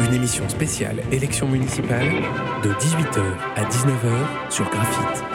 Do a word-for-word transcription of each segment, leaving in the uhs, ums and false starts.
Une émission spéciale élection municipale de dix-huit heures à dix-neuf heures sur Graphite.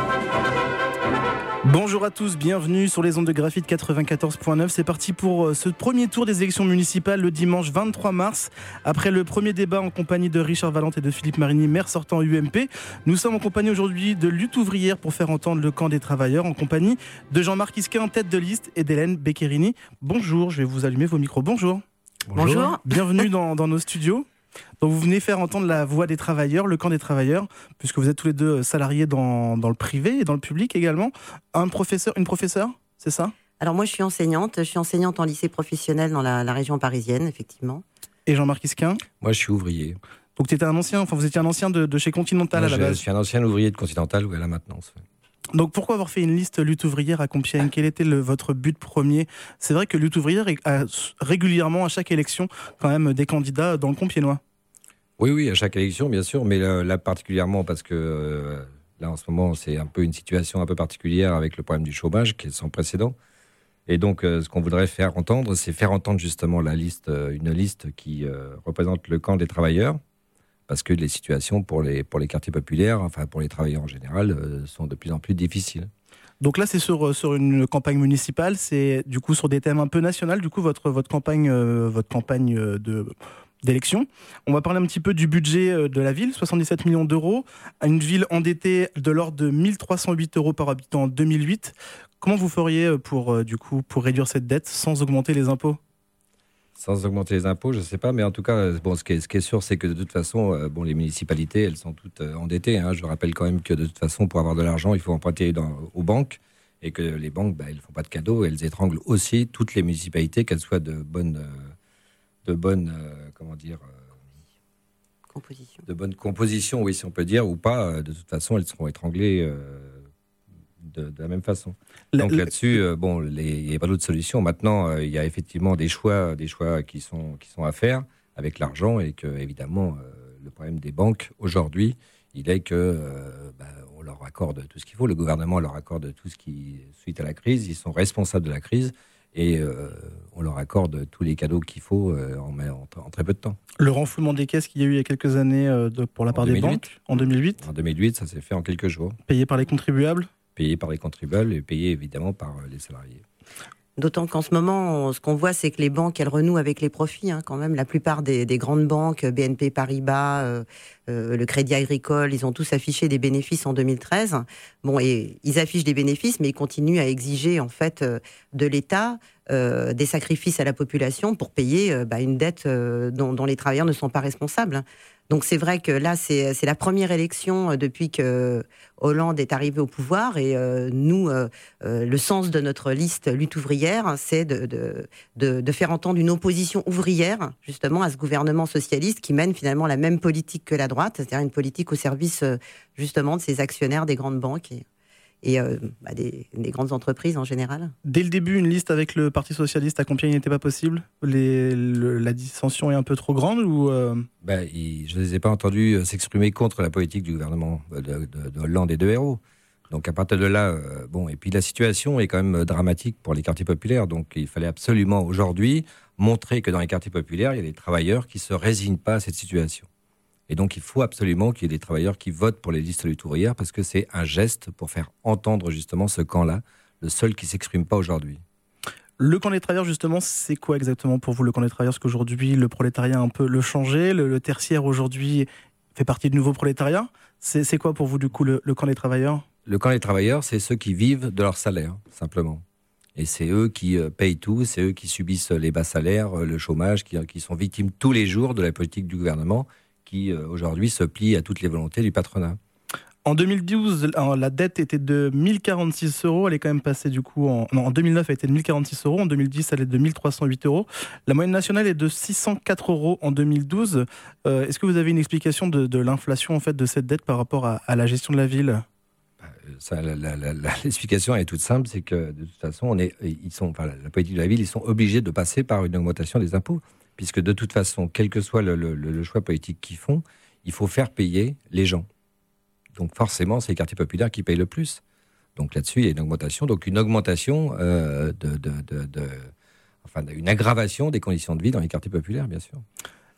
Bonjour à tous, bienvenue sur les ondes de Graphite quatre-vingt-quatorze point neuf. C'est parti pour ce premier tour des élections municipales le dimanche vingt-trois mars. Après le premier débat en compagnie de Richard Valente et de Philippe Marigny, maire sortant U M P, nous sommes en compagnie aujourd'hui de Lutte ouvrière pour faire entendre le camp des travailleurs, en compagnie de Jean-Marc Isquin en tête de liste et d'Hélène Beccherini. Bonjour, je vais vous allumer vos micros. Bonjour. Bonjour. Bonjour. Bienvenue dans, dans nos studios. Donc vous venez faire entendre la voix des travailleurs, le camp des travailleurs, puisque vous êtes tous les deux salariés dans, dans le privé et dans le public également. Un professeur, une professeure, c'est ça ? Alors moi je suis enseignante, je suis enseignante en lycée professionnel dans la, la région parisienne, effectivement. Et Jean-Marc Isquin ? Moi je suis ouvrier. Donc tu étais un ancien, enfin vous étiez un ancien de, de chez Continental Moi, à la base ? Je suis un ancien ouvrier de Continental ou à la maintenance. Donc pourquoi avoir fait une liste lutte ouvrière à Compiègne ? Quel était le, votre but premier ? C'est vrai que lutte ouvrière a régulièrement à chaque élection quand même des candidats dans le Compiègnois. Oui, oui, à chaque élection bien sûr, mais là, là particulièrement parce que euh, là en ce moment c'est un peu une situation un peu particulière avec le problème du chômage qui est sans précédent. Et donc euh, ce qu'on voudrait faire entendre, c'est faire entendre justement la liste, euh, une liste qui euh, représente le camp des travailleurs. Parce que les situations pour les, pour les quartiers populaires, enfin pour les travailleurs en général, euh, sont de plus en plus difficiles. Donc là, c'est sur, sur une campagne municipale, c'est du coup sur des thèmes un peu nationaux, du coup votre, votre campagne, euh, votre campagne de, d'élection. On va parler un petit peu du budget de la ville, soixante-dix-sept millions d'euros, à une ville endettée de l'ordre de mille trois cent huit euros par habitant en deux mille huit. Comment vous feriez pour, du coup, pour réduire cette dette sans augmenter les impôts ? Sans augmenter les impôts, je ne sais pas, mais en tout cas, bon, ce, qui est, ce qui est sûr, c'est que de toute façon, euh, bon, les municipalités, elles sont toutes euh, endettées. Hein. Je rappelle quand même que de toute façon, pour avoir de l'argent, il faut emprunter dans, aux banques, et que les banques, bah, elles ne font pas de cadeaux, elles étranglent aussi toutes les municipalités, qu'elles soient de bonne, euh, de bonne, euh, comment dire, euh, composition. De bonne composition, oui, si on peut dire, ou pas. De toute façon, elles seront étranglées. Euh, De, de la même façon. Donc la, là-dessus, euh, bon, il n'y a pas d'autre solution. Maintenant, il euh, y a effectivement des choix, des choix qui sont qui sont à faire avec l'argent et que évidemment, euh, le problème des banques aujourd'hui, il est que euh, bah, on leur accorde tout ce qu'il faut. Le gouvernement leur accorde tout ce qui suite à la crise. Ils sont responsables de la crise et euh, on leur accorde tous les cadeaux qu'il faut euh, en, en, en très peu de temps. Le renflouement des caisses qu'il y a eu il y a quelques années euh, de, pour la part des banques en deux mille huit. En deux mille huit, ça s'est fait en quelques jours. Payé par les contribuables. Payé par les contribuables et payé évidemment par les salariés. D'autant qu'en ce moment, ce qu'on voit, c'est que les banques, elles renouent avec les profits. Hein, quand même, la plupart des, des grandes banques, B N P Paribas, euh, euh, le Crédit Agricole, ils ont tous affiché des bénéfices en deux mille treize. Bon, et ils affichent des bénéfices, mais ils continuent à exiger en fait euh, de l'État euh, des sacrifices à la population pour payer euh, bah, une dette euh, dont, dont les travailleurs ne sont pas responsables. Donc c'est vrai que là, c'est, c'est la première élection depuis que Hollande est arrivé au pouvoir. Et euh, nous, euh, euh, le sens de notre liste lutte ouvrière, c'est de, de, de, de faire entendre une opposition ouvrière, justement, à ce gouvernement socialiste qui mène finalement la même politique que la droite, c'est-à-dire une politique au service, justement, de ces actionnaires des grandes banques et, et euh, bah, des, des grandes entreprises en général. Dès le début, une liste avec le Parti Socialiste à Compiègne n'était pas possible ? Les, le, la dissension est un peu trop grande ou euh... ben, il, je ne les ai pas entendus s'exprimer contre la politique du gouvernement de, de, de Hollande et de Ayrault. Donc à partir de là, euh, bon, et puis la situation est quand même dramatique pour les quartiers populaires. Donc il fallait absolument aujourd'hui montrer que dans les quartiers populaires, il y a des travailleurs qui ne se résignent pas à cette situation. Et donc, il faut absolument qu'il y ait des travailleurs qui votent pour les listes lutte ouvrière parce que c'est un geste pour faire entendre justement ce camp-là, le seul qui ne s'exprime pas aujourd'hui. Le camp des travailleurs, justement, c'est quoi exactement pour vous le camp des travailleurs ? Parce qu'aujourd'hui, le prolétariat a un peu le changé. Le, le tertiaire, aujourd'hui, fait partie du nouveau prolétariat. C'est, c'est quoi pour vous, du coup, le, le camp des travailleurs ? Le camp des travailleurs, c'est ceux qui vivent de leur salaire, simplement. Et c'est eux qui euh, payent tout, c'est eux qui subissent les bas salaires, le chômage, qui, qui sont victimes tous les jours de la politique du gouvernement, qui euh, aujourd'hui se plie à toutes les volontés du patronat. En deux mille douze, la dette était de mille quarante-six euros. Elle est quand même passée du coup en, non, en deux mille neuf, elle était de mille quarante-six euros. En deux mille dix, elle est de mille trois cent huit euros. La moyenne nationale est de six cent quatre euros en deux mille douze. Euh, est-ce que vous avez une explication de, de l'inflation en fait de cette dette par rapport à, à la gestion de la ville ? Ça, la, la, la, l'explication est toute simple, c'est que de toute façon, on est, ils sont, enfin, la politique de la ville, ils sont obligés de passer par une augmentation des impôts. Puisque de toute façon, quel que soit le, le, le choix politique qu'ils font, il faut faire payer les gens. Donc forcément, c'est les quartiers populaires qui payent le plus. Donc là-dessus, il y a une augmentation. Donc une augmentation, euh, de, de, de, de, enfin une aggravation des conditions de vie dans les quartiers populaires, bien sûr.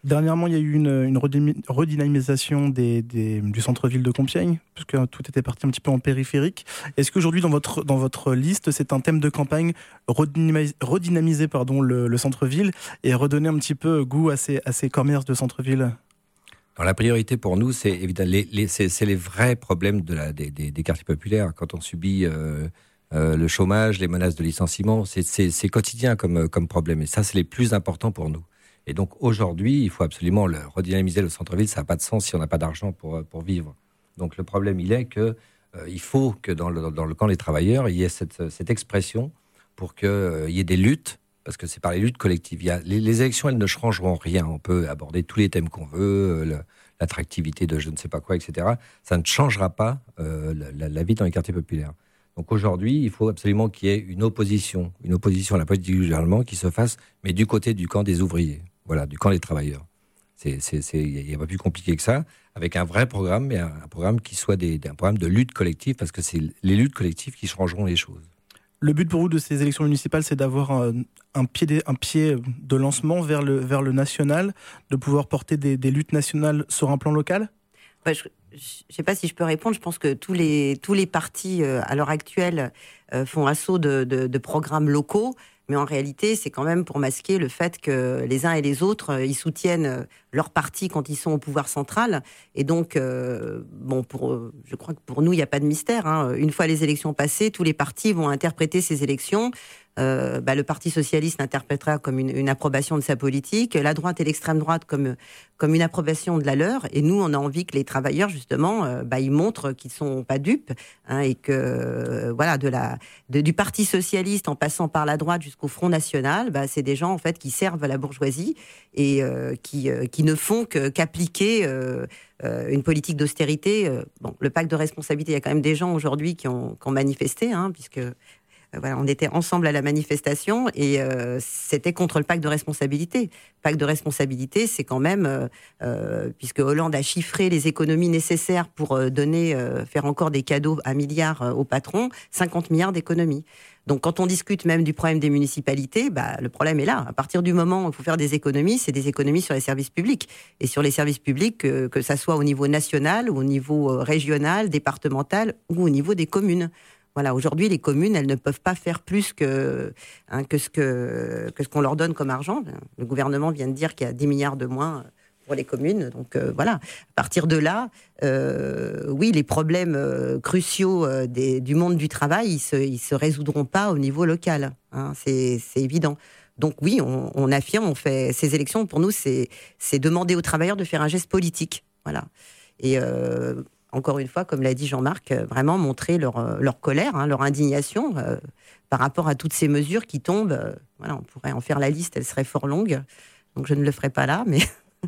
Dernièrement, il y a eu une, une redynamisation des, des, du centre-ville de Compiègne, puisque tout était parti un petit peu en périphérique. Est-ce qu'aujourd'hui, dans votre, dans votre liste, c'est un thème de campagne, redynamiser, redynamiser pardon, le, le centre-ville et redonner un petit peu goût à ces, à ces commerces de centre-ville ? Alors, la priorité pour nous, c'est évidemment les, les, c'est, c'est les vrais problèmes de la, des, des, des quartiers populaires. Quand on subit euh, euh, le chômage, les menaces de licenciement, c'est, c'est, c'est quotidien comme, comme problème. Et ça, c'est les plus importants pour nous. Et donc aujourd'hui, il faut absolument le, redynamiser le centre-ville. Ça n'a pas de sens si on n'a pas d'argent pour, pour vivre. Donc le problème, il est que euh, il faut que dans le, dans le camp des travailleurs, il y ait cette, cette expression pour qu'il euh, y ait des luttes. Parce que c'est par les luttes collectives. Il y a, les, les élections, elles ne changeront rien. On peut aborder tous les thèmes qu'on veut, le, l'attractivité de je ne sais pas quoi, et cetera. Ça ne changera pas euh, la, la vie dans les quartiers populaires. Donc aujourd'hui, il faut absolument qu'il y ait une opposition, une opposition à la politique du gouvernement qui se fasse, mais du côté du camp des ouvriers, voilà, du camp des travailleurs. C'est, c'est, c'est, il n'y a pas plus compliqué que ça, avec un vrai programme, mais un, un programme qui soit des, un programme de lutte collective, parce que c'est les luttes collectives qui changeront les choses. Le but pour vous de ces élections municipales, c'est d'avoir un, un, pied, de, un pied de lancement vers le, vers le national, de pouvoir porter des, des luttes nationales sur un plan local ? bah, Je ne sais pas si je peux répondre. Je pense que tous les, tous les partis, euh, à l'heure actuelle, euh, font assaut de, de, de programmes locaux. Mais en réalité, c'est quand même pour masquer le fait que les uns et les autres, euh, ils soutiennent leur parti quand ils sont au pouvoir central. Et donc, euh, bon, pour, euh, je crois que pour nous, il n'y a pas de mystère. Hein. Une fois les élections passées, tous les partis vont interpréter ces élections. Euh, bah, le Parti socialiste l'interprétera comme une, une approbation de sa politique, la droite et l'extrême droite comme, comme une approbation de la leur. Et nous, on a envie que les travailleurs, justement, euh, bah, ils montrent qu'ils ne sont pas dupes, hein, et que, euh, voilà, de la, de, du Parti socialiste en passant par la droite jusqu'au Front National, bah, c'est des gens, en fait, qui servent à la bourgeoisie et euh, qui, euh, qui ne font que, qu'appliquer euh, euh, une politique d'austérité. Euh, bon, le pacte de responsabilité, il y a quand même des gens aujourd'hui qui ont, qui ont manifesté, hein, puisque... Voilà, on était ensemble à la manifestation et euh, c'était contre le pacte de responsabilité. Le pacte de responsabilité, c'est quand même, euh, euh, puisque Hollande a chiffré les économies nécessaires pour euh, donner, euh, faire encore des cadeaux à milliards euh, aux patrons, cinquante milliards d'économies. Donc quand on discute même du problème des municipalités, bah, le problème est là. À partir du moment où il faut faire des économies, c'est des économies sur les services publics. Et sur les services publics, que, que ça soit au niveau national, ou au niveau euh, régional, départemental ou au niveau des communes. Voilà, aujourd'hui, les communes, elles ne peuvent pas faire plus que, hein, que, ce que, que ce qu'on leur donne comme argent. Le gouvernement vient de dire qu'il y a dix milliards de moins pour les communes. Donc euh, voilà, à partir de là, euh, oui, les problèmes euh, cruciaux euh, des, du monde du travail, ils ne se, ils se résoudront pas au niveau local. Hein, c'est, c'est évident. Donc oui, on, on affirme, on fait ces élections. Pour nous, c'est, c'est demander aux travailleurs de faire un geste politique. Voilà. Et... Euh, encore une fois, comme l'a dit Jean-Marc, euh, vraiment montrer leur, euh, leur colère, hein, leur indignation euh, par rapport à toutes ces mesures qui tombent. Euh, voilà, on pourrait en faire la liste, elle serait fort longue, donc je ne le ferai pas là. Mais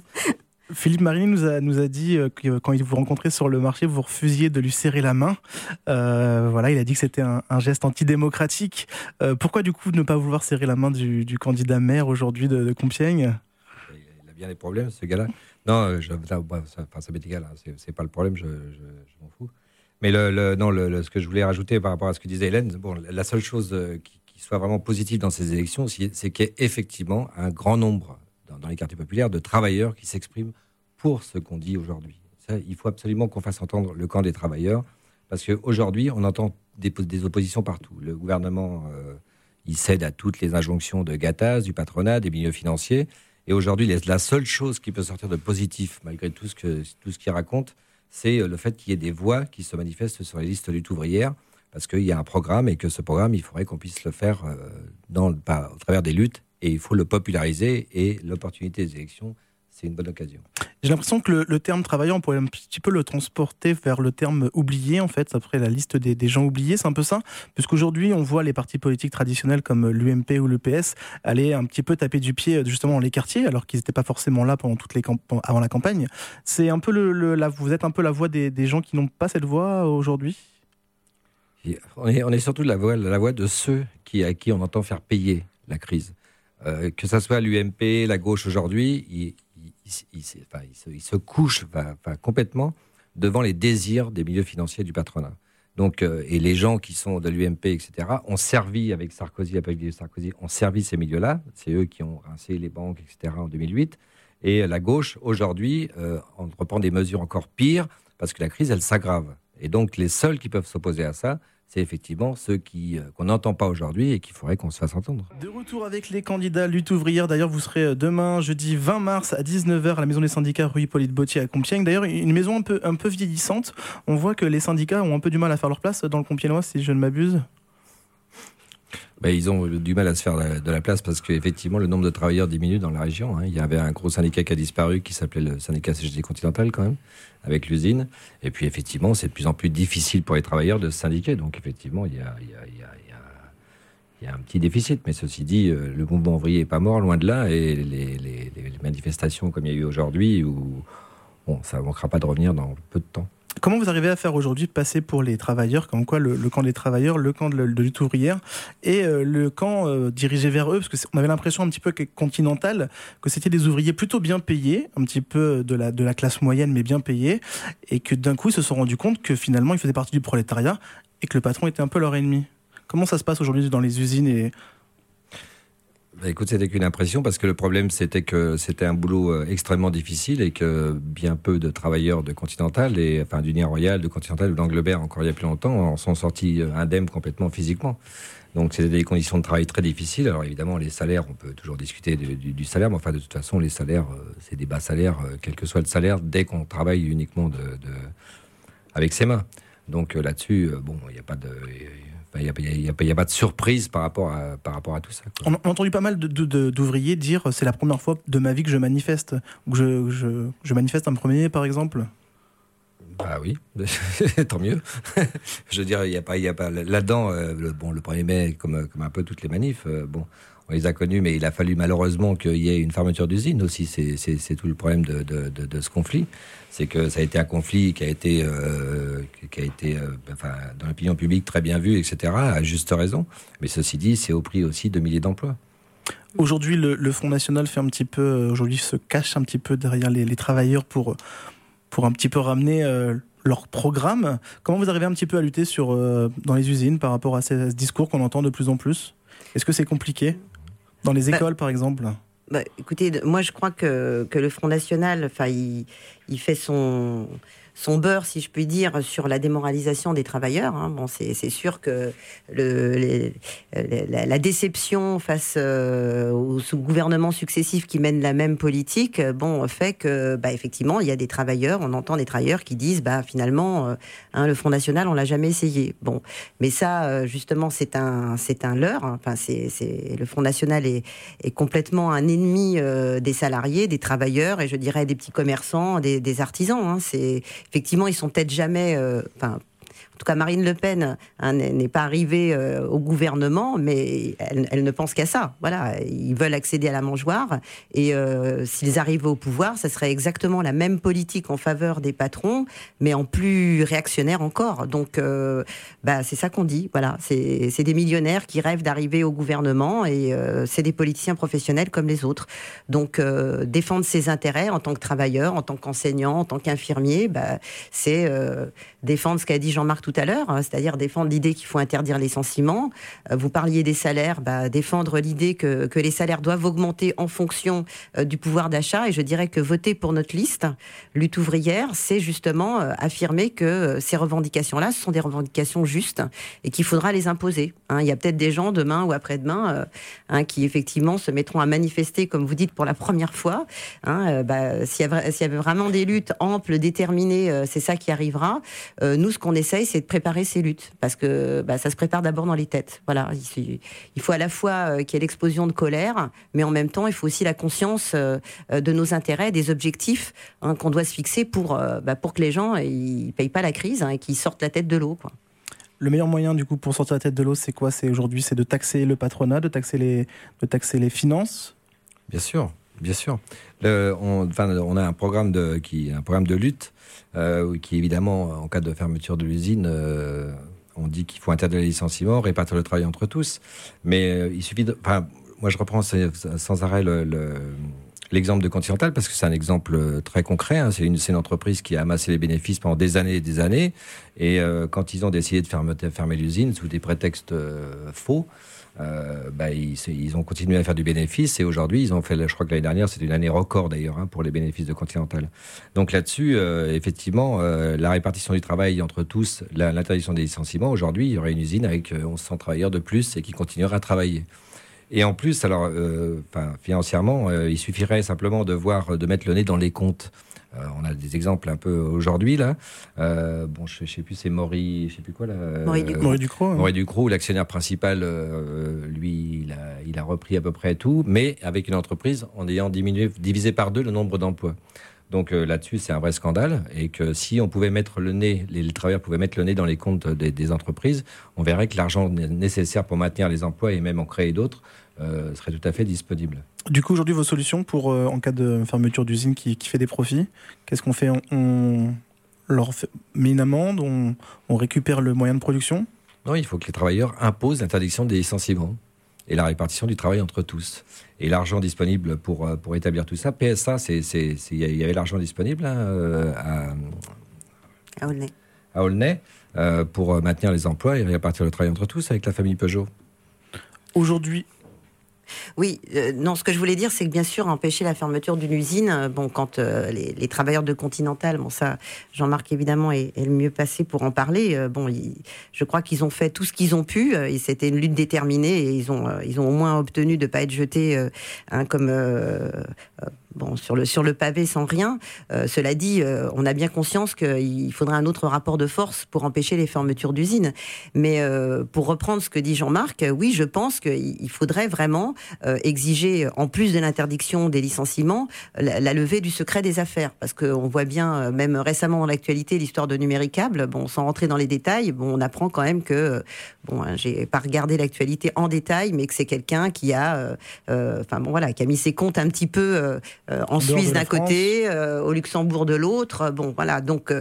Philippe Marigny nous a, nous a dit euh, que quand il vous rencontrait sur le marché, vous refusiez de lui serrer la main. Euh, voilà, il a dit que c'était un, un geste antidémocratique. Euh, pourquoi du coup ne pas vouloir serrer la main du, du candidat maire aujourd'hui de, de Compiègne ? Il a bien des problèmes, ce gars-là. Non, je, ça, ça, ça m'est égal, hein, c'est, c'est pas le problème, je, je, je m'en fous. Mais le, le, non, le, le, ce que je voulais rajouter par rapport à ce que disait Hélène, bon, la seule chose qui, qui soit vraiment positive dans ces élections, c'est, c'est qu'il y ait effectivement un grand nombre, dans, dans les quartiers populaires, de travailleurs qui s'expriment pour ce qu'on dit aujourd'hui. Ça, il faut absolument qu'on fasse entendre le camp des travailleurs, parce qu'aujourd'hui, on entend des, des oppositions partout. Le gouvernement, euh, il cède à toutes les injonctions de Gattaz, du patronat, des milieux financiers. Et aujourd'hui, la seule chose qui peut sortir de positif, malgré tout ce, que, tout ce qu'il raconte, c'est le fait qu'il y ait des voix qui se manifestent sur les listes de lutte ouvrière, parce qu'il y a un programme et que ce programme, il faudrait qu'on puisse le faire dans, par, au travers des luttes, et il faut le populariser, et l'opportunité des élections, c'est une bonne occasion. J'ai l'impression que le, le terme travailleur, on pourrait un petit peu le transporter vers le terme oublié, en fait, après la liste des, des gens oubliés, c'est un peu ça. Puisqu'aujourd'hui, on voit les partis politiques traditionnels comme l'U M P ou l'E P S aller un petit peu taper du pied justement dans les quartiers, alors qu'ils n'étaient pas forcément là pendant toutes les camp- avant la campagne. C'est un peu le, le, la, vous êtes un peu la voix des, des gens qui n'ont pas cette voix aujourd'hui ? On est, on est surtout la voix, la voix de ceux qui, à qui on entend faire payer la crise. Euh, que ça soit l'U M P, la gauche aujourd'hui, ils Il, il, enfin, il, se, il se couche enfin, enfin, complètement devant les désirs des milieux financiers du patronat. Donc, euh, et les gens qui sont de l'U M P, et cetera, ont servi avec Sarkozy, avec Sarkozy, ont servi ces milieux-là. C'est eux qui ont rincé les banques, et cetera, en deux mille huit. Et la gauche, aujourd'hui, euh, entreprend des mesures encore pires parce que la crise, elle s'aggrave. Et donc, les seuls qui peuvent s'opposer à ça, c'est effectivement ceux qui, euh, qu'on n'entend pas aujourd'hui et qu'il faudrait qu'on se fasse entendre. De retour avec les candidats lutte ouvrière. D'ailleurs, vous serez demain, jeudi vingt mars, à dix-neuf heures, à la Maison des syndicats, rue Hippolyte Bottier à Compiègne. D'ailleurs, une maison un peu, un peu vieillissante. On voit que les syndicats ont un peu du mal à faire leur place dans le Compiègnois, si je ne m'abuse. Ben, ils ont du mal à se faire de la place parce qu'effectivement, le nombre de travailleurs diminue dans la région. Hein. Il y avait un gros syndicat qui a disparu, qui s'appelait le syndicat C G T Continental, quand même, avec l'usine. Et puis, effectivement, c'est de plus en plus difficile pour les travailleurs de se syndiquer. Donc, effectivement, il y a, il y a, il y a, il y a, il y a un petit déficit. Mais ceci dit, le mouvement ouvrier n'est pas mort, loin de là. Et les, les, les manifestations comme il y a eu aujourd'hui, où, bon, ça ne manquera pas de revenir dans peu de temps. Comment vous arrivez à faire aujourd'hui de passer pour les travailleurs, comme quoi le, le camp des travailleurs, le camp de, de lutte ouvrière et euh, le camp euh, dirigé vers eux, parce qu'on avait l'impression un petit peu continental que c'était des ouvriers plutôt bien payés, un petit peu de la, de la classe moyenne mais bien payés, et que d'un coup ils se sont rendus compte que finalement ils faisaient partie du prolétariat et que le patron était un peu leur ennemi. Comment ça se passe aujourd'hui dans les usines et... Bah écoute, c'était qu'une impression parce que le problème c'était que c'était un boulot extrêmement difficile et que bien peu de travailleurs de Continental, et, enfin d'Union Royale, de Continental ou d'Anglebert encore il y a plus longtemps, en sont sortis indemnes complètement physiquement. Donc c'était des conditions de travail très difficiles. Alors évidemment les salaires, on peut toujours discuter du, du, du salaire, mais enfin de toute façon les salaires, c'est des bas salaires, quel que soit le salaire, dès qu'on travaille uniquement de, de, avec ses mains. Donc là-dessus, bon, il n'y a pas de... Il n'y a, a, a pas de surprise par rapport à, par rapport à tout ça, quoi. On a entendu pas mal de, de, de, d'ouvriers dire c'est la première fois de ma vie que je manifeste, ou que je, je, je manifeste un premier par exemple. Bah oui, tant mieux. Je veux dire, il y a pas, il y a pas là-dedans. Euh, le, bon, le premier mai, comme, comme un peu toutes les manifs, euh, bon, on les a connus, mais il a fallu malheureusement qu'il y ait une fermeture d'usine aussi. C'est, c'est, c'est tout le problème de, de, de, de ce conflit. C'est que ça a été un conflit qui a été, euh, qui a été, euh, enfin, dans l'opinion publique très bien vu, et cetera, à juste raison. Mais ceci dit, c'est au prix aussi de milliers d'emplois. Aujourd'hui, le, le Front National fait un petit peu, aujourd'hui, se cache un petit peu derrière les, les travailleurs pour, pour un petit peu ramener euh, leur programme. Comment vous arrivez un petit peu à lutter sur, euh, dans les usines par rapport à ces, à ce discours qu'on entend de plus en plus ? Est-ce que c'est compliqué ? Dans les écoles, bah, par exemple ? Bah, écoutez, moi je crois que, que le Front National, enfin, il, il fait son, son beurre, si je puis dire, sur la démoralisation des travailleurs. Hein. Bon, c'est, c'est sûr que le, les, la, la déception face euh, aux gouvernements successifs qui mènent la même politique, bon, fait que, bah, effectivement, il y a des travailleurs, on entend des travailleurs qui disent, bah, finalement, euh, hein, le Front National, on l'a jamais essayé. Bon, mais ça, justement, c'est un, c'est un leurre. Hein. Enfin, c'est, c'est le Front National est, est complètement un ennemi euh, des salariés, des travailleurs, et je dirais des petits commerçants, des, des artisans. Hein. C'est effectivement, ils sont peut-être jamais, euh, enfin, en tout cas, Marine Le Pen hein, n'est pas arrivée euh, au gouvernement, mais elle, elle ne pense qu'à ça. Voilà, ils veulent accéder à la mangeoire, et euh, s'ils arrivent au pouvoir, ça serait exactement la même politique en faveur des patrons, mais en plus réactionnaire encore. Donc, euh, bah, c'est ça qu'on dit. Voilà, c'est, c'est des millionnaires qui rêvent d'arriver au gouvernement, et euh, c'est des politiciens professionnels comme les autres. Donc, euh, défendre ses intérêts en tant que travailleur, en tant qu'enseignant, en tant qu'infirmier, bah, c'est euh, défendre ce qu'a dit Jean-Marc tout à l'heure, hein, c'est-à-dire défendre l'idée qu'il faut interdire les licenciements. Euh, vous parliez des salaires, bah, défendre l'idée que, que les salaires doivent augmenter en fonction euh, du pouvoir d'achat. Et je dirais que voter pour notre liste, lutte ouvrière, c'est justement euh, affirmer que euh, ces revendications-là, ce sont des revendications justes et qu'il faudra les imposer. Hein. Il y a peut-être des gens demain ou après-demain euh, hein, qui effectivement se mettront à manifester, comme vous dites, pour la première fois. Hein, euh, bah, s'il y a, s'il y avait vraiment des luttes amples, déterminées, euh, c'est ça qui arrivera. Euh, nous, ce qu'on essaye, c'est de préparer ces luttes, parce que bah, ça se prépare d'abord dans les têtes. Voilà, il, il faut à la fois euh, qu'il y ait l'explosion de colère, mais en même temps, il faut aussi la conscience euh, de nos intérêts, des objectifs hein, qu'on doit se fixer pour, euh, bah, pour que les gens ne payent pas la crise hein, et qu'ils sortent la tête de l'eau, quoi. Le meilleur moyen, du coup, pour sortir la tête de l'eau, c'est quoi ? C'est aujourd'hui, c'est de taxer le patronat, de taxer les, de taxer les finances ? Bien sûr, bien sûr. Le, on, enfin, on a un programme de, qui, un programme de lutte euh, qui, évidemment, en cas de fermeture de l'usine, euh, on dit qu'il faut interdire les licenciements, répartir le travail entre tous. Mais euh, il suffit de... Enfin, moi, je reprends sans arrêt le, le, l'exemple de Continental parce que c'est un exemple très concret. Hein. C'est, une, c'est une entreprise qui a amassé les bénéfices pendant des années et des années. Et euh, quand ils ont décidé de fermer, de fermer l'usine sous des prétextes euh, faux, euh, bah, ils, ils ont continué à faire du bénéfice. Et aujourd'hui, ils ont fait, je crois que l'année dernière, c'était une année record d'ailleurs hein, pour les bénéfices de Continental. Donc là-dessus, euh, effectivement, euh, la répartition du travail entre tous, la, l'interdiction des licenciements, aujourd'hui, il y aurait une usine avec onze cents travailleurs de plus et qui continuera à travailler. Et en plus, alors, euh, enfin, financièrement, euh, il suffirait simplement de voir, de mettre le nez dans les comptes. Euh, on a des exemples un peu aujourd'hui là. Euh, bon, je, je sais plus, c'est Maury, je sais plus quoi là. Maury Ducrot. Maury Ducrot, hein. Maury Ducrot, l'actionnaire principal, euh, lui, il a, il a repris à peu près tout, mais avec une entreprise en ayant diminué, divisé par deux le nombre d'emplois. Donc euh, là-dessus, c'est un vrai scandale, et que si on pouvait mettre le nez, les, les travailleurs pouvaient mettre le nez dans les comptes des, des entreprises, on verrait que l'argent nécessaire pour maintenir les emplois et même en créer d'autres euh, serait tout à fait disponible. Du coup, aujourd'hui, vos solutions pour, euh, en cas de fermeture d'usine qui, qui fait des profits, qu'est-ce qu'on fait? on, on leur fait, met une amende, on, on récupère le moyen de production? Non, il faut que les travailleurs imposent l'interdiction des licenciements et la répartition du travail entre tous. Et l'argent disponible pour, pour établir tout ça, P S A, c'est, c'est, c'est, il y avait l'argent disponible hein, à, à Aulnay, à Aulnay euh, pour maintenir les emplois et répartir le travail entre tous avec la famille Peugeot. Aujourd'hui, Oui, euh, non, ce que je voulais dire, c'est que bien sûr, empêcher la fermeture d'une usine, euh, bon, quand euh, les, les travailleurs de Continental, bon, ça, Jean-Marc évidemment est, est le mieux passé pour en parler. Euh, bon, il, je crois qu'ils ont fait tout ce qu'ils ont pu, euh, et c'était une lutte déterminée, et ils ont, euh, ils ont au moins obtenu de ne pas être jetés euh, hein, comme euh, euh, bon, sur le sur le pavé sans rien. Euh, cela dit, euh, on a bien conscience qu'il faudrait un autre rapport de force pour empêcher les fermetures d'usines. Mais euh, pour reprendre ce que dit Jean-Marc, oui, je pense qu'il faudrait vraiment Euh, exiger, en plus de l'interdiction des licenciements, la, la levée du secret des affaires. Parce qu'on voit bien, euh, même récemment dans l'actualité, l'histoire de Numéricable, bon, sans rentrer dans les détails, bon, on apprend quand même que, bon, hein, j'ai pas regardé l'actualité en détail, mais que c'est quelqu'un qui a, euh, euh, enfin bon voilà, qui a mis ses comptes un petit peu euh, euh, en Suisse d'un côté, euh, au Luxembourg de l'autre. Bon, voilà, donc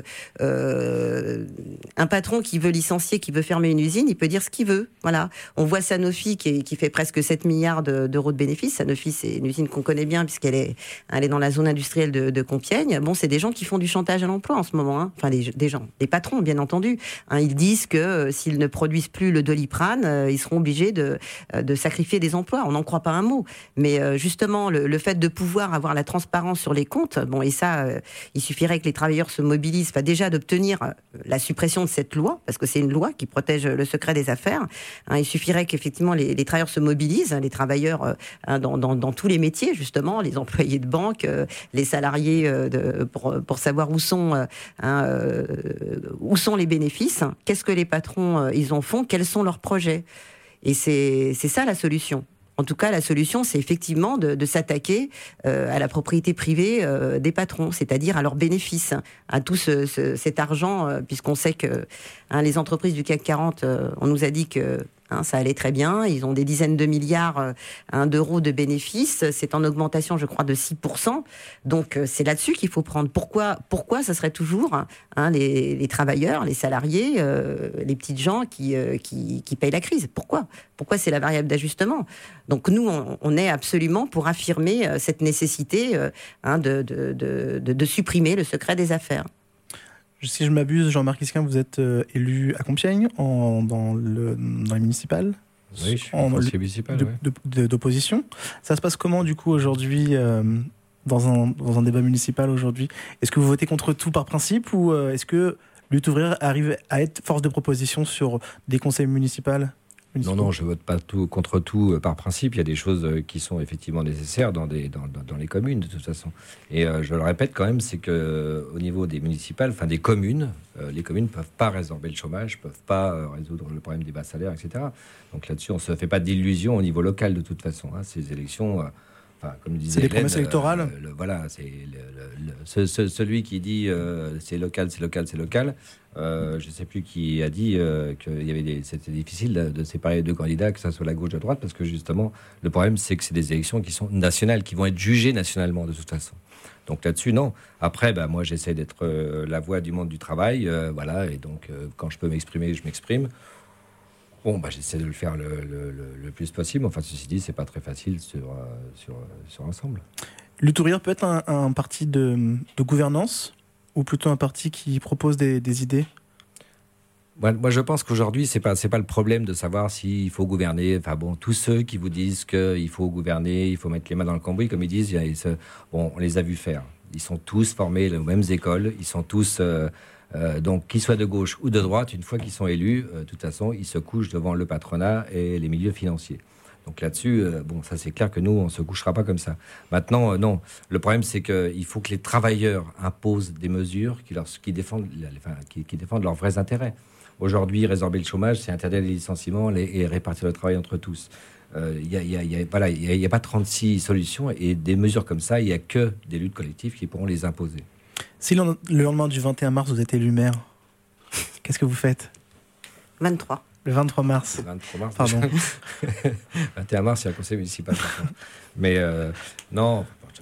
euh, un patron qui veut licencier, qui veut fermer une usine, il peut dire ce qu'il veut. Voilà, on voit Sanofi qui, est, qui fait presque sept milliards de, d'euros de bénéfices. Sanofi, c'est une usine qu'on connaît bien puisqu'elle est, elle est dans la zone industrielle de, de Compiègne. Bon, c'est des gens qui font du chantage à l'emploi en ce moment. Hein. Enfin, des, des gens, des patrons, bien entendu. Hein, ils disent que euh, s'ils ne produisent plus le Doliprane, euh, ils seront obligés de, euh, de sacrifier des emplois. On n'en croit pas un mot. Mais euh, justement, le, le fait de pouvoir avoir la transparence sur les comptes, bon, et ça, euh, il suffirait que les travailleurs se mobilisent, enfin, déjà d'obtenir euh, la suppression de cette loi, parce que c'est une loi qui protège le secret des affaires. Hein, il suffirait qu'effectivement les, les travailleurs se mobilisent, hein, les travailleurs euh, dans, dans, dans tous les métiers, justement, les employés de banque, euh, les salariés euh, de, pour, pour savoir où sont, euh, hein, euh, où sont les bénéfices, qu'est-ce que les patrons euh, ils en font, quels sont leurs projets. Et c'est, c'est ça la solution. En tout cas, la solution, c'est effectivement de, de s'attaquer euh, à la propriété privée euh, des patrons, c'est-à-dire à leurs bénéfices, à tout ce, ce, cet argent, euh, puisqu'on sait que hein, les entreprises du C A C quarante, euh, on nous a dit que hein, ça allait très bien, ils ont des dizaines de milliards euh, hein, d'euros de bénéfices, c'est en augmentation, je crois, de six pour cent. Donc, euh, c'est là-dessus qu'il faut prendre. Pourquoi, pourquoi ça serait toujours hein, les, les travailleurs, les salariés, euh, les petites gens qui, euh, qui, qui payent la crise? Pourquoi Pourquoi c'est la variable d'ajustement? Donc nous, on, on est absolument pour affirmer euh, cette nécessité euh, hein, de, de, de, de, de supprimer le secret des affaires. Si je m'abuse, Jean-Marc Isquin, vous êtes euh, élu à Compiègne, en, dans, le, dans les municipales. Oui, je suis en, conseiller municipal, de, ouais. de, de, d'opposition. Ça se passe comment, du coup, aujourd'hui, euh, dans, un, dans un débat municipal aujourd'hui? Est-ce que vous votez contre tout par principe, ou euh, est-ce que Lutte ouvrière arrive à être force de proposition sur des conseils municipaux? Non, non, je ne vote pas tout, contre tout euh, par principe. Il y a des choses euh, qui sont effectivement nécessaires dans, des, dans, dans, dans les communes, de toute façon. Et euh, je le répète quand même, c'est qu'au euh, niveau des municipales, enfin des communes, euh, les communes ne peuvent pas résorber le chômage, ne peuvent pas euh, résoudre le problème des bas salaires, et cetera. Donc là-dessus, on ne se fait pas d'illusions au niveau local, de toute façon. Hein. Ces élections... Euh, Enfin, comme disait c'est des Hélène, promesses électorales. euh, le, voilà, c'est le, le, le, ce, ce, celui qui dit euh, c'est local, c'est local, c'est local. Euh, je ne sais plus qui a dit euh, que y avait des, c'était difficile de, de séparer les deux candidats, que ça soit la gauche ou la droite, parce que justement, le problème, c'est que c'est des élections qui sont nationales, qui vont être jugées nationalement de toute façon. Donc là-dessus, non. Après, bah, moi, j'essaie d'être euh, la voix du monde du travail, euh, voilà, et donc euh, quand je peux m'exprimer, je m'exprime. Bon, bah, j'essaie de le faire le, le, le, le plus possible. Enfin, ceci dit, c'est pas très facile sur, sur, sur l'ensemble. L'Utourir peut être un, un parti de, de gouvernance ou plutôt un parti qui propose des, des idées ? Moi, moi, je pense qu'aujourd'hui, c'est pas, c'est pas le problème de savoir s'il faut gouverner. Enfin bon, tous ceux qui vous disent qu'il faut gouverner, il faut mettre les mains dans le cambouis, comme ils disent, ils se, bon, on les a vus faire. Ils sont tous formés aux mêmes écoles, ils sont tous, euh, euh, donc qu'ils soient de gauche ou de droite, une fois qu'ils sont élus, euh, de toute façon, ils se couchent devant le patronat et les milieux financiers. Donc là-dessus, euh, bon, ça c'est clair que nous, on ne se couchera pas comme ça. Maintenant, euh, non. Le problème, c'est qu'il faut que les travailleurs imposent des mesures qui, leur, qui, défendent, enfin, qui, qui défendent leurs vrais intérêts. Aujourd'hui, résorber le chômage, c'est interdire les licenciements les, et répartir le travail entre tous. Il euh, n'y a, y a, voilà, y a, y a pas trente-six solutions et des mesures comme ça, il n'y a que des luttes collectives qui pourront les imposer. Si le lendemain du vingt et un mars, vous êtes élu maire, qu'est-ce que vous faites ? vingt-trois. Le vingt-trois mars. Le vingt-trois mars. Pardon. vingt et un mars, il y a un conseil municipal. Mais euh, non,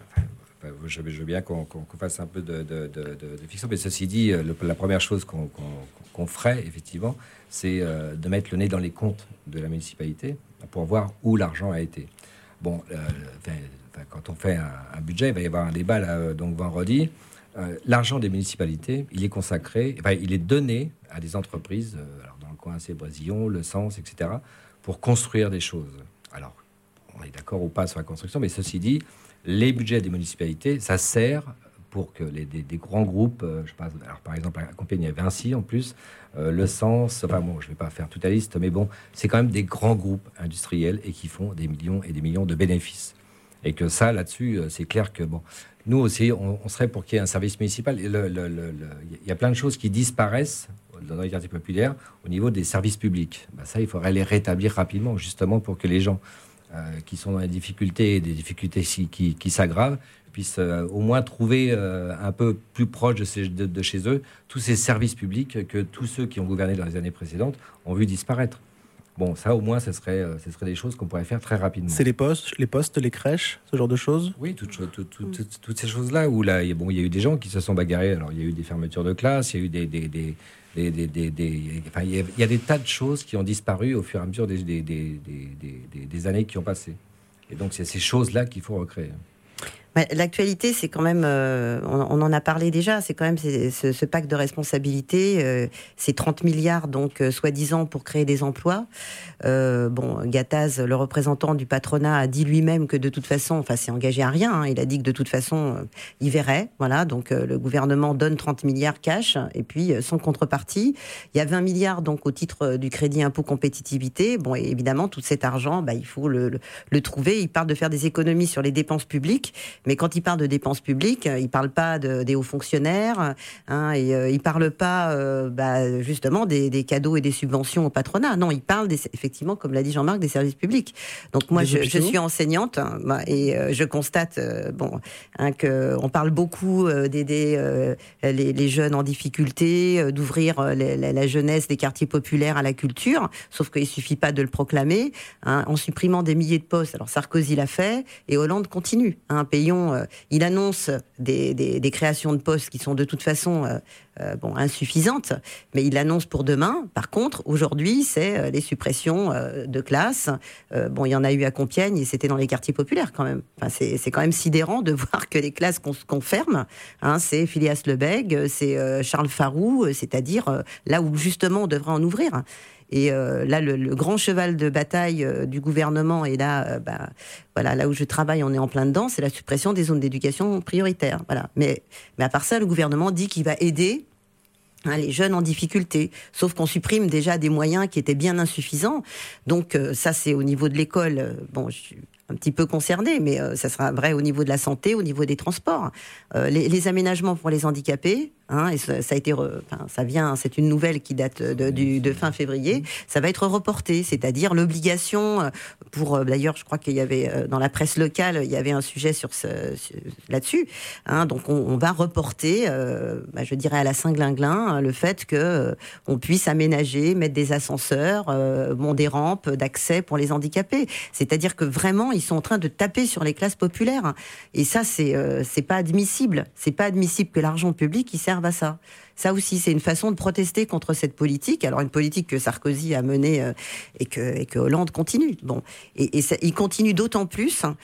je veux bien qu'on, qu'on, qu'on fasse un peu de, de, de, de, de fiction. Mais ceci dit, le, la première chose qu'on, qu'on, qu'on ferait, effectivement, c'est euh, de mettre le nez dans les comptes de la municipalité pour voir où l'argent a été. Bon, euh, enfin, quand on fait un, un budget, il va y avoir un débat là, donc vendredi. Euh, l'argent des municipalités, il est consacré, enfin, il est donné à des entreprises, euh, alors dans le coin c'est Brésillon, Le Sens, et cetera, pour construire des choses. Alors, on est d'accord ou pas sur la construction, mais ceci dit, les budgets des municipalités, ça sert pour que les, des, des grands groupes, euh, je sais pas, alors par exemple à Compiègne, il y a Vinci en plus, euh, Le Sens, enfin bon, je ne vais pas faire toute la liste, mais bon, c'est quand même des grands groupes industriels et qui font des millions et des millions de bénéfices. Et que ça, là-dessus, c'est clair que, bon, nous aussi, on, on serait pour qu'il y ait un service municipal. Il y a plein de choses qui disparaissent dans les quartiers populaires au niveau des services publics. Ben ça, il faudrait les rétablir rapidement, justement pour que les gens euh, qui sont dans des difficultés, des difficultés qui, qui, qui s'aggravent, puissent euh, au moins trouver euh, un peu plus proche de, ces, de, de chez eux tous ces services publics que tous ceux qui ont gouverné dans les années précédentes ont vu disparaître. Bon, ça au moins, ce serait, ce serait des choses qu'on pourrait faire très rapidement. C'est les postes, les postes, les crèches, ce genre de choses ? Oui, toutes, toutes, toutes, toutes, toutes ces choses-là où là, il y a, bon, il y a eu des gens qui se sont bagarrés. Alors, il y a eu des fermetures de classes, il y a eu des, des, des, des, des, des, des enfin, il y, a, il y a des tas de choses qui ont disparu au fur et à mesure des, des, des, des, des, des années qui ont passé. Et donc, c'est ces choses-là qu'il faut recréer. L'actualité, c'est quand même, euh, on, on en a parlé déjà, c'est quand même c'est, ce, ce pacte de responsabilité, euh, c'est trente milliards, donc euh, soi-disant pour créer des emplois. Euh, bon, Gattaz, le représentant du patronat, a dit lui-même que de toute façon, enfin, c'est engagé à rien, hein, il a dit que de toute façon, euh, il verrait, voilà, donc euh, le gouvernement donne trente milliards cash, et puis euh, sans contrepartie, il y a vingt milliards donc au titre du crédit impôt compétitivité. Bon, et évidemment, tout cet argent, bah, il faut le, le, le trouver. Il parle de faire des économies sur les dépenses publiques. Mais quand il parle de dépenses publiques, il ne parle pas de, des hauts fonctionnaires, hein, et euh, il ne parle pas euh, bah, justement des, des cadeaux et des subventions au patronat. Non, il parle des, effectivement, comme l'a dit Jean-Marc, des services publics. Donc moi, je, je suis enseignante, hein, bah, et euh, je constate euh, bon, hein, qu'on parle beaucoup euh, d'aider euh, les, les jeunes en difficulté, euh, d'ouvrir euh, les, la, la jeunesse des quartiers populaires à la culture, sauf qu'il ne suffit pas de le proclamer, hein, en supprimant des milliers de postes. Alors Sarkozy l'a fait, et Hollande continue. Hein, payons il annonce des, des, des créations de postes qui sont de toute façon euh, euh, bon, insuffisantes, mais il annonce pour demain. Par contre, aujourd'hui, c'est euh, les suppressions euh, de classes. Euh, bon, il y en a eu à Compiègne et c'était dans les quartiers populaires quand même. Enfin, c'est, c'est quand même sidérant de voir que les classes qu'on, qu'on ferme, hein, c'est Phileas Lebègue, c'est euh, Charles Farroux, c'est-à-dire euh, là où justement on devrait en ouvrir. Et euh, là, le, le grand cheval de bataille euh, du gouvernement, et là, euh, bah, voilà, là où je travaille, on est en plein dedans, c'est la suppression des zones d'éducation prioritaires. Voilà. Mais, mais à part ça, le gouvernement dit qu'il va aider hein, les jeunes en difficulté. Sauf qu'on supprime déjà des moyens qui étaient bien insuffisants. Donc euh, ça, c'est au niveau de l'école. Bon, je suis un petit peu concernée, mais euh, ça sera vrai au niveau de la santé, au niveau des transports. Euh, les, les aménagements pour les handicapés, hein, et ça, ça a été, re, enfin, ça vient, c'est une nouvelle qui date de, du, de fin février. Ça va être reporté, c'est-à-dire l'obligation pour. D'ailleurs, je crois qu'il y avait dans la presse locale, il y avait un sujet sur ce, là-dessus. Hein, donc, on, on va reporter, euh, bah, je dirais à la Saint-Glinglin, hein, le fait que euh, on puisse aménager, mettre des ascenseurs, euh, bon, des rampes d'accès pour les handicapés. C'est-à-dire que vraiment, ils sont en train de taper sur les classes populaires. Et ça, c'est, euh, c'est pas admissible. C'est pas admissible que l'argent public il serve à ça. Ça aussi, c'est une façon de protester contre cette politique. Alors, une politique que Sarkozy a menée euh, et, que, et que Hollande continue. Bon. Et, et ça, il continue d'autant plus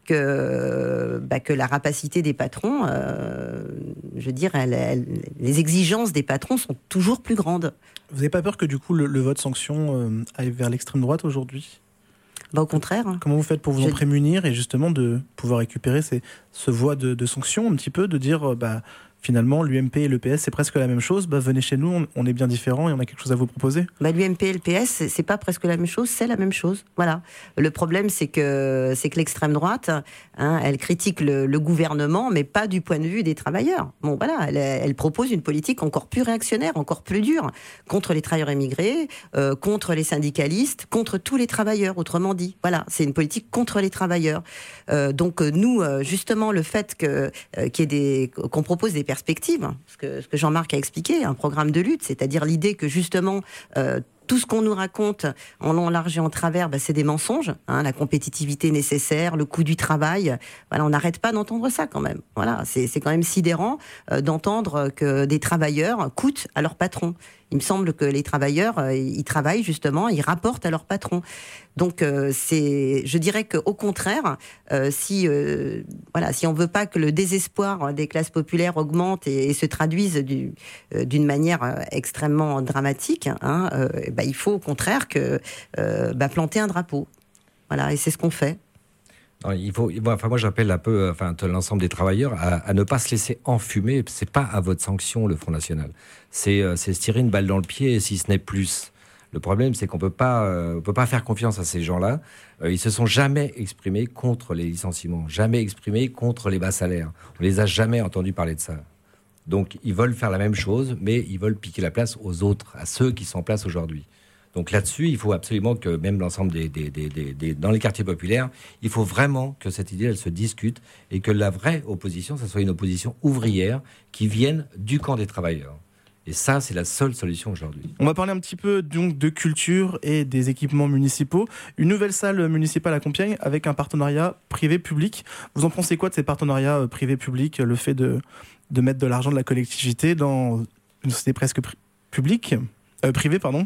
que, bah, que la rapacité des patrons, euh, je veux dire, elle, elle, les exigences des patrons sont toujours plus grandes. Vous n'avez pas peur que du coup le, le vote sanction euh, aille vers l'extrême droite aujourd'hui ? Bah, au contraire. Comment vous faites pour vous je... en prémunir et justement de pouvoir récupérer ces, ce voie de, de sanction un petit peu, de dire bah, finalement l'U M P et l'E P S c'est presque la même chose, bah, venez chez nous, on, on est bien différents et on a quelque chose à vous proposer. Bah, L'U M P et l'E P S, c'est, c'est pas presque la même chose, c'est la même chose. Voilà. Le problème, c'est que, c'est que l'extrême droite, hein, elle critique le, le gouvernement, mais pas du point de vue des travailleurs. Bon, voilà, elle, elle propose une politique encore plus réactionnaire, encore plus dure, contre les travailleurs émigrés, euh, contre les syndicalistes, contre tous les travailleurs, autrement dit. Voilà, c'est une politique contre les travailleurs. Euh, donc nous, justement, le fait que, euh, qu'il y ait des, qu'on propose des perspectives, ce que, ce que Jean-Marc a expliqué, un programme de lutte, c'est-à-dire l'idée que justement euh, tout ce qu'on nous raconte en long, en large et en travers, bah, c'est des mensonges, hein, la compétitivité nécessaire, le coût du travail, voilà, on n'arrête pas d'entendre ça quand même. Voilà, c'est, c'est quand même sidérant euh, d'entendre que des travailleurs coûtent à leur patron. Il me semble que les travailleurs, euh, ils travaillent justement, ils rapportent à leur patron. Donc, euh, c'est, je dirais qu'au contraire, euh, si, euh, voilà, si on veut pas que le désespoir des classes populaires augmente et, et se traduise du, euh, d'une manière euh, extrêmement dramatique, hein, euh, bah, il faut au contraire que euh, bah, planter un drapeau. Voilà, et c'est ce qu'on fait. Non, il faut, enfin, moi, j'appelle un peu enfin, l'ensemble des travailleurs à, à ne pas se laisser enfumer. C'est pas à votre sanction, le Front National. C'est, c'est se tirer une balle dans le pied, si ce n'est plus. Le problème, c'est qu'on peut pas, euh, on peut pas faire confiance à ces gens-là. Euh, ils se sont jamais exprimés contre les licenciements, jamais exprimés contre les bas salaires. On les a jamais entendus parler de ça. Donc, ils veulent faire la même chose, mais ils veulent piquer la place aux autres, à ceux qui sont en place aujourd'hui. Donc là-dessus, il faut absolument que même l'ensemble des, des, des, des, des dans les quartiers populaires, il faut vraiment que cette idée, elle se discute et que la vraie opposition, ça soit une opposition ouvrière qui vienne du camp des travailleurs. Et ça, c'est la seule solution aujourd'hui. On va parler un petit peu donc de culture et des équipements municipaux. Une nouvelle salle municipale à Compiègne avec un partenariat privé-public. Vous en pensez quoi de ces partenariats privé-public, le fait de, de mettre de l'argent de la collectivité dans une société presque pri- publique, euh, privée, pardon?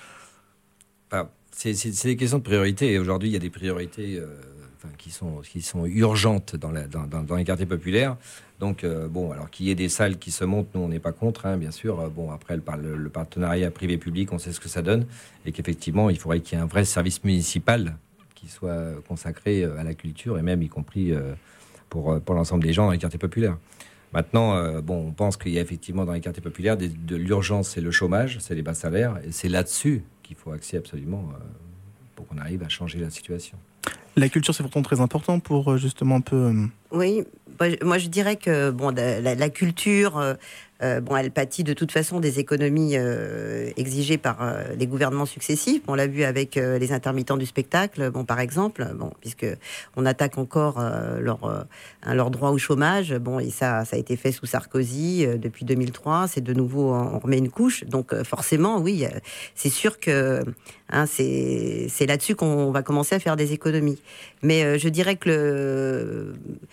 Ah, c'est, c'est, c'est des questions de priorité. Et aujourd'hui, il y a des priorités euh, enfin, qui, sont, qui sont urgentes dans, la, dans, dans, dans les quartiers populaires. Donc, euh, bon, alors qu'il y ait des salles qui se montent, nous, on n'est pas contre, hein, bien sûr. Bon, après, le, le partenariat privé-public, on sait ce que ça donne. Et qu'effectivement, il faudrait qu'il y ait un vrai service municipal qui soit consacré à la culture, et même y compris euh, pour, pour l'ensemble des gens dans les quartiers populaires. Maintenant, euh, bon, on pense qu'il y a effectivement dans les quartiers populaires des, de l'urgence, c'est le chômage, c'est les bas salaires. Et c'est là-dessus qu'il faut axer absolument euh, pour qu'on arrive à changer la situation. La culture, c'est pourtant très important pour justement un peu... Euh... Oui, moi je dirais que bon, la, la culture, euh, euh, bon, elle pâtit de toute façon des économies euh, exigées par euh, les gouvernements successifs. On l'a vu avec euh, les intermittents du spectacle, bon, par exemple, bon, puisque on attaque encore euh, leur, euh, leur droit au chômage. Bon, et ça, ça a été fait sous Sarkozy euh, depuis deux mille trois. C'est de nouveau, on remet une couche. Donc euh, forcément, oui, euh, c'est sûr que hein, c'est, c'est là-dessus qu'on va commencer à faire des économies. Mais euh, je dirais que le,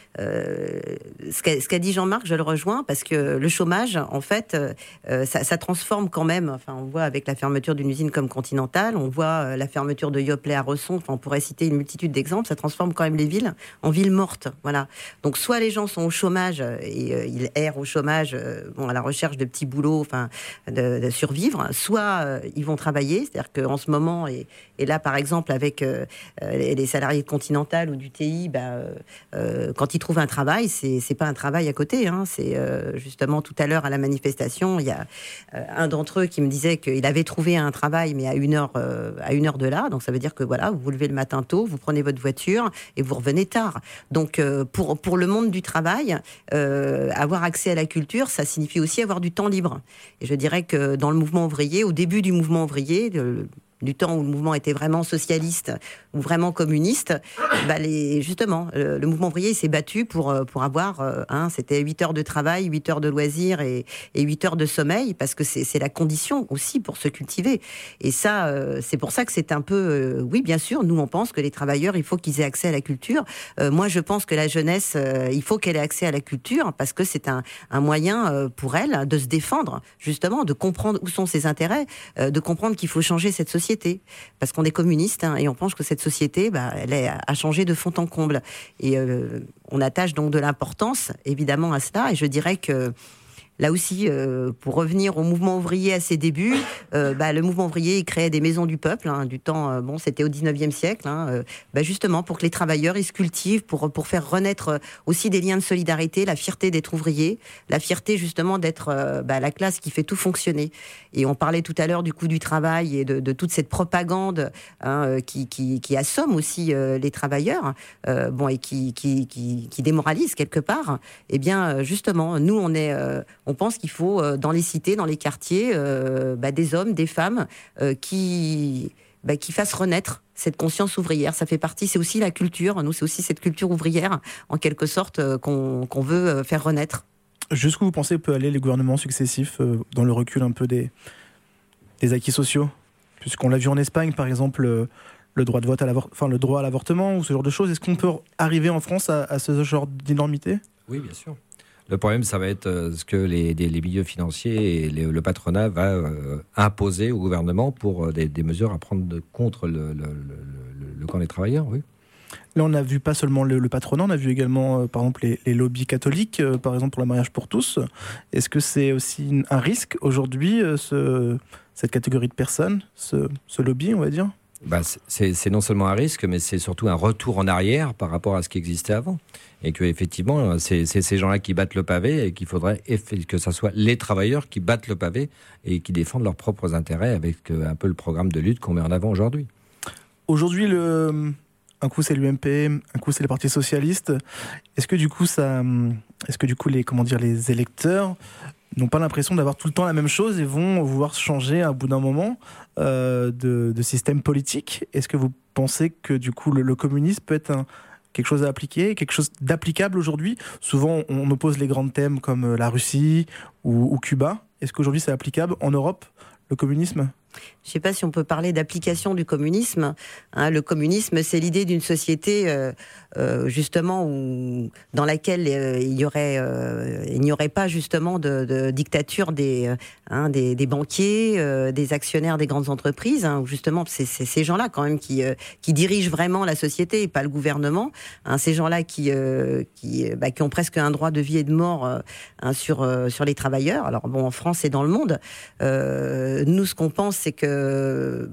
euh, ce, qu'a, ce qu'a dit Jean-Marc, je le rejoins, parce que le chômage, en fait, euh, ça, ça transforme quand même. Enfin, on voit avec la fermeture d'une usine comme Continental, on voit euh, la fermeture de Yoplait à Resson. Enfin, on pourrait citer une multitude d'exemples. Ça transforme quand même les villes en villes mortes. Voilà. Donc, soit les gens sont au chômage et euh, ils errent au chômage, euh, bon, à la recherche de petits boulots, enfin, de, de survivre. Soit euh, ils vont travailler, c'est-à-dire qu'en ce moment, et, et là, par exemple, avec euh, les, les salariés de Continental ou du T I, bah, euh, quand ils trouvent un travail, c'est, c'est pas un travail à côté. Hein, c'est euh, justement tout à l'heure à la manifestation, il y a euh, un d'entre eux qui me disait qu'il avait trouvé un travail, mais à une heure, euh, à une heure de là. Donc ça veut dire que voilà, vous vous levez le matin tôt, vous prenez votre voiture et vous revenez tard. Donc euh, pour pour le monde du travail, euh, avoir accès à la culture, ça signifie aussi avoir du temps libre. Et je dirais que dans le mouvement ouvrier, au début du mouvement ouvrier, le, du temps où le mouvement était vraiment socialiste ou vraiment communiste, bah les, justement, le, le mouvement ouvrier s'est battu pour, pour avoir, euh, hein, c'était huit heures de travail, huit heures de loisirs et, et huit heures de sommeil, parce que c'est, c'est la condition aussi pour se cultiver. Et ça, euh, c'est pour ça que c'est un peu... Euh, oui, bien sûr, nous, on pense que les travailleurs, il faut qu'ils aient accès à la culture. Euh, moi, je pense que la jeunesse, euh, il faut qu'elle ait accès à la culture, parce que c'est un, un moyen euh, pour elle de se défendre, justement, de comprendre où sont ses intérêts, euh, de comprendre qu'il faut changer cette société. société, parce qu'on est communiste hein, et on pense que cette société, bah, elle est, a changé de fond en comble. Et euh, on attache donc de l'importance, évidemment, à cela. Et je dirais que là aussi, euh, pour revenir au mouvement ouvrier à ses débuts, euh, bah, le mouvement ouvrier il créait des maisons du peuple, hein, du temps, euh, bon, c'était au dix-neuvième siècle, hein, euh, bah, justement pour que les travailleurs ils se cultivent, pour, pour faire renaître euh, aussi des liens de solidarité, la fierté d'être ouvrier, la fierté justement d'être euh, bah, la classe qui fait tout fonctionner. Et on parlait tout à l'heure du coût du travail et de, de toute cette propagande hein, qui, qui, qui assomme aussi euh, les travailleurs, euh, bon, et qui, qui, qui, qui démoralise quelque part. Eh bien, justement, nous, on est... Euh, On pense qu'il faut, euh, dans les cités, dans les quartiers, euh, bah, des hommes, des femmes euh, qui, bah, qui fassent renaître cette conscience ouvrière. Ça fait partie, c'est aussi la culture. Nous, c'est aussi cette culture ouvrière, en quelque sorte, euh, qu'on, qu'on veut euh, faire renaître. Jusqu'où vous pensez peut aller les gouvernements successifs euh, dans le recul un peu des, des acquis sociaux ? Puisqu'on l'a vu en Espagne, par exemple, euh, le droit de vote à l'avor- enfin, le droit à l'avortement ou ce genre de choses. Est-ce qu'on peut arriver en France à, à ce genre d'énormité ? Oui, bien sûr. Le problème, ça va être euh, ce que les, les, les milieux financiers et les, le patronat va euh, imposer au gouvernement pour euh, des, des mesures à prendre de, contre le, le, le, le camp des travailleurs, oui. Là, on a vu pas seulement le, le patronat, on a vu également, euh, par exemple, les, les lobbies catholiques, euh, par exemple pour le mariage pour tous. Est-ce que c'est aussi un risque aujourd'hui, euh, ce, cette catégorie de personnes, ce, ce lobby, on va dire ? Bah, c'est, c'est non seulement un risque, mais c'est surtout un retour en arrière par rapport à ce qui existait avant. Et que effectivement, c'est, c'est ces gens-là qui battent le pavé et qu'il faudrait que ce soit les travailleurs qui battent le pavé et qui défendent leurs propres intérêts avec un peu le programme de lutte qu'on met en avant aujourd'hui. Aujourd'hui, le... un coup c'est l'U M P, un coup c'est le Parti socialiste. Est-ce que du coup, ça... Est-ce que du coup les, comment dire, les électeurs n'ont pas l'impression d'avoir tout le temps la même chose et vont vouloir changer à bout d'un moment euh, de, de système politique ? Est-ce que vous pensez que du coup le, le communisme peut être un, quelque chose à appliquer, quelque chose d'applicable aujourd'hui ? Souvent on oppose les grands thèmes comme la Russie ou, ou Cuba. Est-ce qu'aujourd'hui c'est applicable en Europe, le communisme ? Je ne sais pas si on peut parler d'application du communisme. Hein, le communisme, c'est l'idée d'une société euh, euh, justement où, dans laquelle euh, il y aurait, euh, il n'y aurait pas justement de, de dictature des, euh, hein, des, des banquiers, euh, des actionnaires des grandes entreprises. Hein, où justement, c'est, c'est ces gens-là quand même qui, euh, qui dirigent vraiment la société et pas le gouvernement. Hein, ces gens-là qui, euh, qui, bah, qui ont presque un droit de vie et de mort euh, hein, sur, euh, sur les travailleurs. Alors bon, en France et dans le monde, euh, nous, ce qu'on pense, c'est que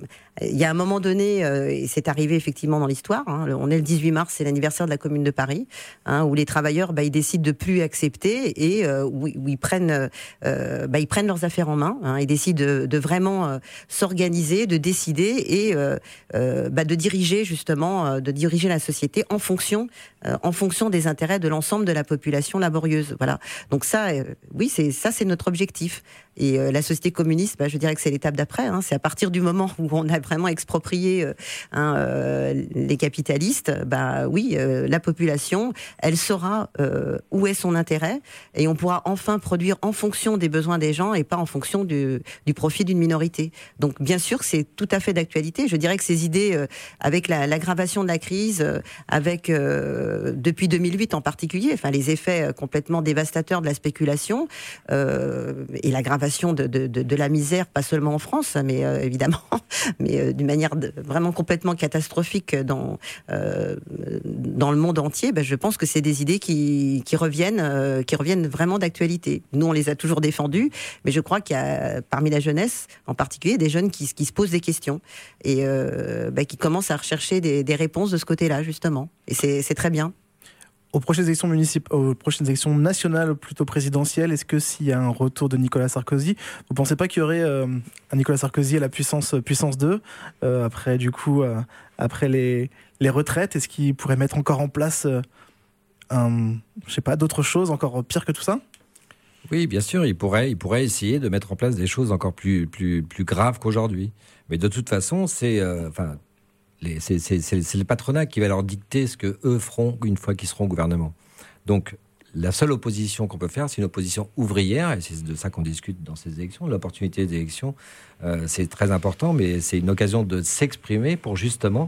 il y a un moment donné, euh, et c'est arrivé effectivement dans l'histoire, hein, on est le dix-huit mars, c'est l'anniversaire de la Commune de Paris, hein, où les travailleurs, bah, ils décident de plus accepter et euh, où, où ils prennent, euh, bah, ils prennent leurs affaires en main, hein, ils décident de, de vraiment euh, s'organiser, de décider et euh, euh, bah, de diriger justement, euh, de diriger la société en fonction, euh, en fonction des intérêts de l'ensemble de la population laborieuse. Voilà. Donc ça, euh, oui, c'est ça, c'est notre objectif. Et euh, la société communiste, bah, je dirais que c'est l'étape d'après. Hein. C'est à partir du moment où on a vraiment exproprié euh, hein, euh, les capitalistes, bah oui, euh, la population, elle saura euh, où est son intérêt et on pourra enfin produire en fonction des besoins des gens et pas en fonction du, du profit d'une minorité. Donc bien sûr, c'est tout à fait d'actualité. Je dirais que ces idées, euh, avec la, l'aggravation de la crise, euh, avec euh, depuis deux mille huit en particulier, enfin les effets complètement dévastateurs de la spéculation euh, et l'aggravation De, de, de, de la misère, pas seulement en France, mais euh, évidemment, mais euh, d'une manière de, vraiment complètement catastrophique dans, euh, dans le monde entier, ben, je pense que c'est des idées qui, qui, reviennent, euh, qui reviennent vraiment d'actualité. Nous, on les a toujours défendues, mais je crois qu'il y a, parmi la jeunesse, en particulier, des jeunes qui, qui se posent des questions et euh, ben, qui commencent à rechercher des, des réponses de ce côté-là, justement. Et c'est, c'est très bien. Aux prochaines élections municipales, aux prochaines élections nationales, plutôt présidentielles, est-ce que s'il y a un retour de Nicolas Sarkozy, vous ne pensez pas qu'il y aurait euh, un Nicolas Sarkozy à la puissance, puissance deux, euh, après, du coup, euh, après les, les retraites, est-ce qu'il pourrait mettre encore en place, euh, un, je sais pas, d'autres choses encore pires que tout ça ? Oui, bien sûr, il pourrait, il pourrait essayer de mettre en place des choses encore plus, plus, plus graves qu'aujourd'hui. Mais de toute façon, c'est... Euh, enfin, Les, c'est, c'est, c'est, c'est le patronat qui va leur dicter ce qu'eux feront une fois qu'ils seront au gouvernement. Donc, la seule opposition qu'on peut faire, c'est une opposition ouvrière, et c'est de ça qu'on discute dans ces élections. L'opportunité des élections, euh, c'est très important, mais c'est une occasion de s'exprimer pour justement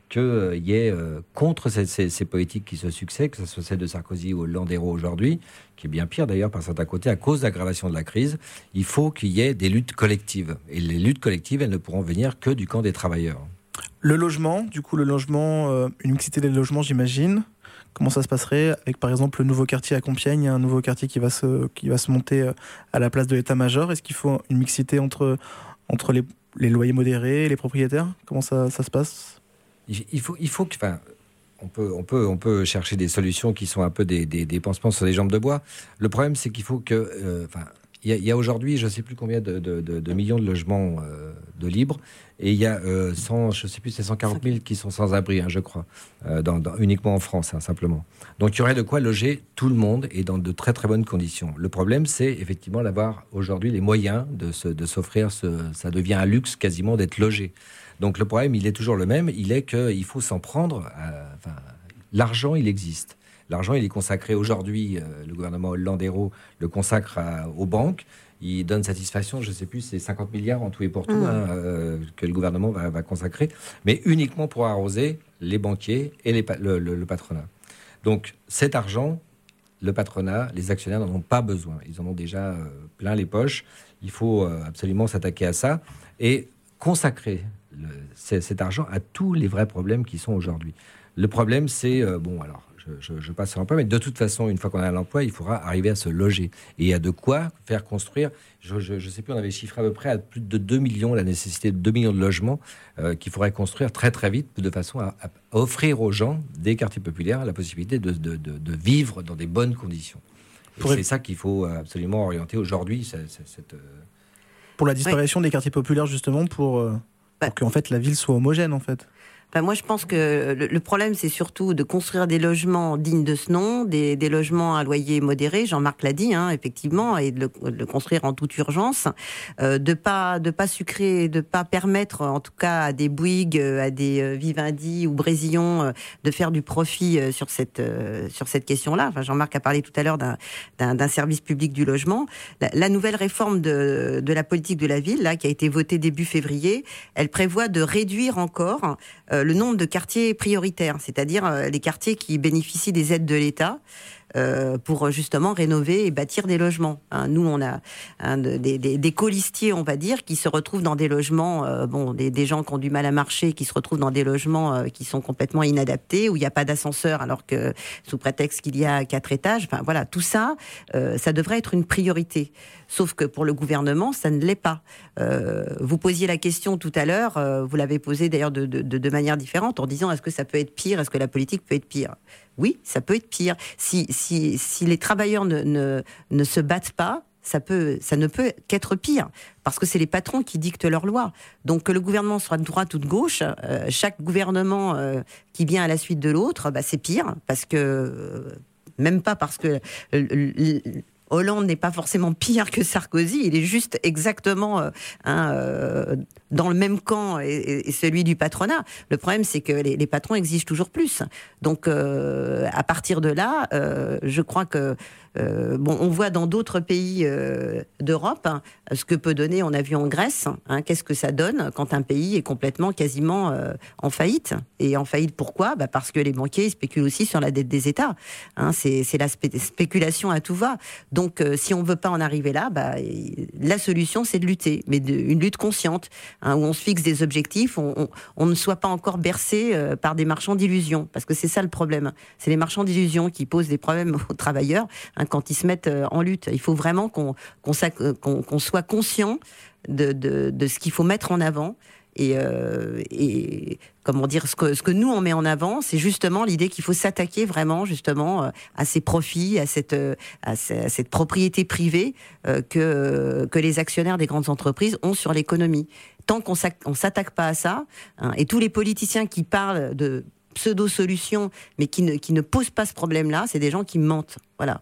qu'il euh, y ait, euh, contre ces, ces, ces politiques qui se succèdent, que ce soit celle de Sarkozy ou Hollande-Hérault aujourd'hui, qui est bien pire d'ailleurs par certains côtés, à cause de l'aggravation de la crise, il faut qu'il y ait des luttes collectives. Et les luttes collectives, elles ne pourront venir que du camp des travailleurs. Le logement, du coup, le logement, euh, une mixité des logements, j'imagine. Comment ça se passerait avec, par exemple, le nouveau quartier à Compiègne, il y a un nouveau quartier qui va se, qui va se monter à la place de l'état-major. Est-ce qu'il faut une mixité entre, entre les, les loyers modérés et les propriétaires? Comment ça, ça se passe? Il faut, il faut que... Enfin, on peut, on, peut, on peut chercher des solutions qui sont un peu des, des, des pansements sur des jambes de bois. Le problème, c'est qu'il faut que... Euh, enfin, il y a, y a aujourd'hui, je ne sais plus combien de, de, de, de millions de logements euh, de libres, et il y a euh, cent, je ne sais plus, c'est cent quarante mille qui sont sans abri, hein, je crois, euh, dans, dans, uniquement en France, hein, simplement. Donc il y aurait de quoi loger tout le monde et dans de très très bonnes conditions. Le problème, c'est effectivement d'avoir aujourd'hui les moyens de, se, de s'offrir, ce, ça devient un luxe quasiment d'être logé. Donc le problème, il est toujours le même, il est qu'il faut s'en prendre, à, enfin, l'argent, il existe. L'argent, il est consacré aujourd'hui, euh, le gouvernement Hollande-Hérault le consacre à, aux banques. Il donne satisfaction, je ne sais plus, c'est cinquante milliards en tout et pour tout, mmh. hein, euh, que le gouvernement va, va consacrer, mais uniquement pour arroser les banquiers et les, le, le, le patronat. Donc cet argent, le patronat, les actionnaires n'en ont pas besoin. Ils en ont déjà euh, plein les poches. Il faut euh, absolument s'attaquer à ça et consacrer le, cet argent à tous les vrais problèmes qui sont aujourd'hui. Le problème, c'est... Euh, bon, alors... Je, je passe sur l'emploi, mais de toute façon, une fois qu'on a l'emploi, il faudra arriver à se loger. Et il y a de quoi faire construire, je ne sais plus, on avait chiffré à peu près à plus de deux millions, la nécessité de deux millions de logements euh, qu'il faudrait construire très très vite, de façon à, à offrir aux gens des quartiers populaires la possibilité de, de, de, de vivre dans des bonnes conditions. Et Pour c'est ça qu'il faut absolument orienter aujourd'hui. C'est, c'est, cette, euh... Pour la disparition oui. des quartiers populaires, justement, pour, euh, pour que en fait, la ville soit homogène, en fait. Enfin, moi, je pense que le, le problème, c'est surtout de construire des logements dignes de ce nom, des, des logements à loyer modéré. Jean-Marc l'a dit, hein, effectivement, et de le, de le construire en toute urgence, euh, de pas de pas sucrer, de pas permettre, en tout cas, à des Bouygues, à des euh, Vivendi ou Brésillon, euh, de faire du profit euh, sur cette euh, sur cette question-là. Enfin, Jean-Marc a parlé tout à l'heure d'un, d'un, d'un service public du logement. La, la nouvelle réforme de de la politique de la ville, là, qui a été votée début février, elle prévoit de réduire encore euh, le nombre de quartiers prioritaires, c'est-à-dire euh, les quartiers qui bénéficient des aides de l'État euh, pour justement rénover et bâtir des logements. Hein, nous, on a hein, des, des, des colistiers, on va dire, qui se retrouvent dans des logements, euh, bon, des, des gens qui ont du mal à marcher, qui se retrouvent dans des logements euh, qui sont complètement inadaptés, où il n'y a pas d'ascenseur, alors que sous prétexte qu'il y a quatre étages. Enfin, voilà, tout ça, euh, ça devrait être une priorité. Sauf que pour le gouvernement, ça ne l'est pas. Euh, vous posiez la question tout à l'heure, euh, vous l'avez posée d'ailleurs de, de, de manière différente, en disant est-ce que ça peut être pire, est-ce que la politique peut être pire ? Oui, ça peut être pire. Si, si, si les travailleurs ne, ne, ne se battent pas, ça, peut, ça ne peut qu'être pire, parce que c'est les patrons qui dictent leurs lois. Donc que le gouvernement soit de droite ou de gauche, euh, chaque gouvernement euh, qui vient à la suite de l'autre, bah, c'est pire, parce que... Euh, même pas parce que... Euh, Hollande n'est pas forcément pire que Sarkozy, il est juste exactement euh, hein, euh, dans le même camp et, et celui du patronat. Le problème, c'est que les, les patrons exigent toujours plus. Donc, euh, à partir de là, euh, je crois que euh, bon, on voit dans d'autres pays euh, d'Europe hein, ce que peut donner. On a vu en Grèce, hein, qu'est-ce que ça donne quand un pays est complètement, quasiment euh, en faillite. Et en faillite, pourquoi ? Bah parce que les banquiers spéculent aussi sur la dette des États. Hein, c'est, c'est la spé- spéculation à tout va. Donc, euh, si on ne veut pas en arriver là, bah, la solution, c'est de lutter, mais de, une lutte consciente, hein, où on se fixe des objectifs, on, on, on ne soit pas encore bercé euh, par des marchands d'illusions, parce que c'est ça le problème. C'est les marchands d'illusions qui posent des problèmes aux travailleurs hein, quand ils se mettent euh, en lutte. Il faut vraiment qu'on, qu'on, qu'on, qu'on soit conscient de, de, de ce qu'il faut mettre en avant. Et, euh, et comment dire, ce que, ce que nous on met en avant, c'est justement l'idée qu'il faut s'attaquer vraiment justement euh, à ces profits, à cette, euh, à cette propriété privée euh, que, que les actionnaires des grandes entreprises ont sur l'économie. Tant qu'on ne s'attaque pas à ça, hein, et tous les politiciens qui parlent de pseudo-solutions, mais qui ne, qui ne posent pas ce problème-là, c'est des gens qui mentent. Voilà.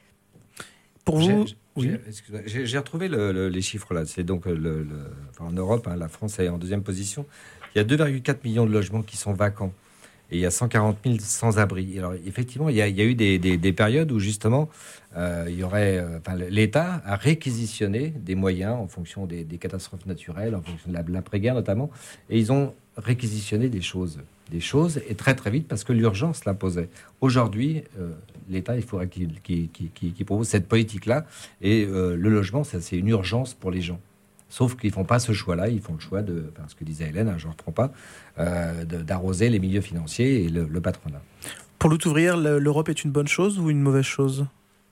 Pour vous... Oui. J'ai, j'ai retrouvé le, le, les chiffres là. C'est donc le, le, enfin en Europe, hein, la France est en deuxième position. Il y a deux virgule quatre millions de logements qui sont vacants et il y a cent quarante mille sans-abri. Alors effectivement, il y a, il y a eu des, des, des périodes où justement, euh, il y aurait, euh, enfin, l'État a réquisitionné des moyens en fonction des, des catastrophes naturelles, en fonction de la, de l'après-guerre notamment, et ils ont réquisitionner des choses. Des choses, et très très vite, parce que l'urgence l'imposait. Aujourd'hui, euh, l'État, il faudrait qu'il, qu'il, qu'il, qu'il propose cette politique-là. Et euh, le logement, ça, c'est une urgence pour les gens. Sauf qu'ils ne font pas ce choix-là. Ils font le choix de, enfin, ce que disait Hélène, hein, je ne reprends pas, euh, de, d'arroser les milieux financiers et le, le patronat. Pour lutte ouvrière, l'Europe est une bonne chose ou une mauvaise chose ?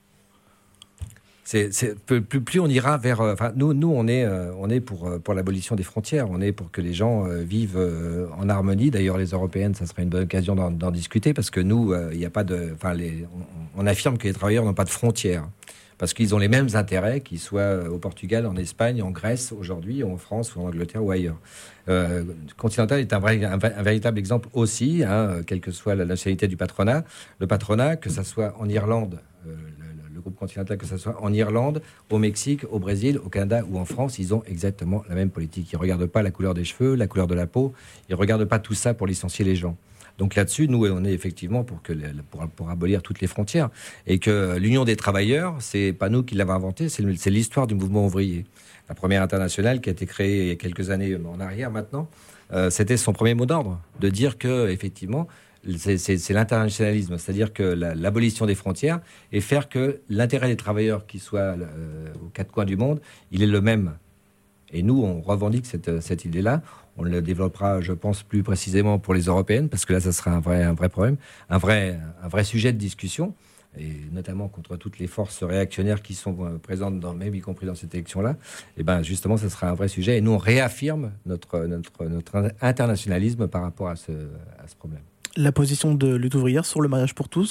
C'est, c'est, plus, plus on ira vers... Euh, enfin, nous, nous, on est, euh, on est pour, pour l'abolition des frontières. On est pour que les gens euh, vivent euh, en harmonie. D'ailleurs, les Européennes, ça serait une bonne occasion d'en, d'en discuter parce que nous, il euh, n'y a pas de... Enfin, les, on, on affirme que les travailleurs n'ont pas de frontières parce qu'ils ont les mêmes intérêts, qu'ils soient au Portugal, en Espagne, en Grèce, aujourd'hui, en France, ou en Angleterre, ou ailleurs. Euh, Continental est un, vrai, un, un véritable exemple aussi, hein, quelle que soit la nationalité du patronat. Le patronat, que ça soit en Irlande... Euh, le groupe Continental, que ce soit en Irlande, au Mexique, au Brésil, au Canada ou en France, ils ont exactement la même politique. Ils ne regardent pas la couleur des cheveux, la couleur de la peau, ils ne regardent pas tout ça pour licencier les gens. Donc là-dessus, nous, on est effectivement pour, que, pour, pour abolir toutes les frontières. Et que l'Union des travailleurs, c'est pas nous qui l'avons inventé, c'est, c'est l'histoire du mouvement ouvrier. La première internationale qui a été créée il y a quelques années en arrière maintenant, euh, c'était son premier mot d'ordre, de dire que effectivement... C'est, c'est, c'est l'internationalisme, c'est-à-dire que la, l'abolition des frontières et faire que l'intérêt des travailleurs qui soient euh, aux quatre coins du monde, il est le même. Et nous, on revendique cette, cette idée-là. On le développera, je pense, plus précisément pour les Européennes, parce que là, ça sera un vrai, un vrai problème, un vrai, un vrai sujet de discussion, et notamment contre toutes les forces réactionnaires qui sont présentes, dans, même y compris dans cette élection-là. Et ben justement, ça sera un vrai sujet. Et nous, on réaffirme notre, notre, notre internationalisme par rapport à ce, à ce problème. La position de lutte ouvrière sur le mariage pour tous ?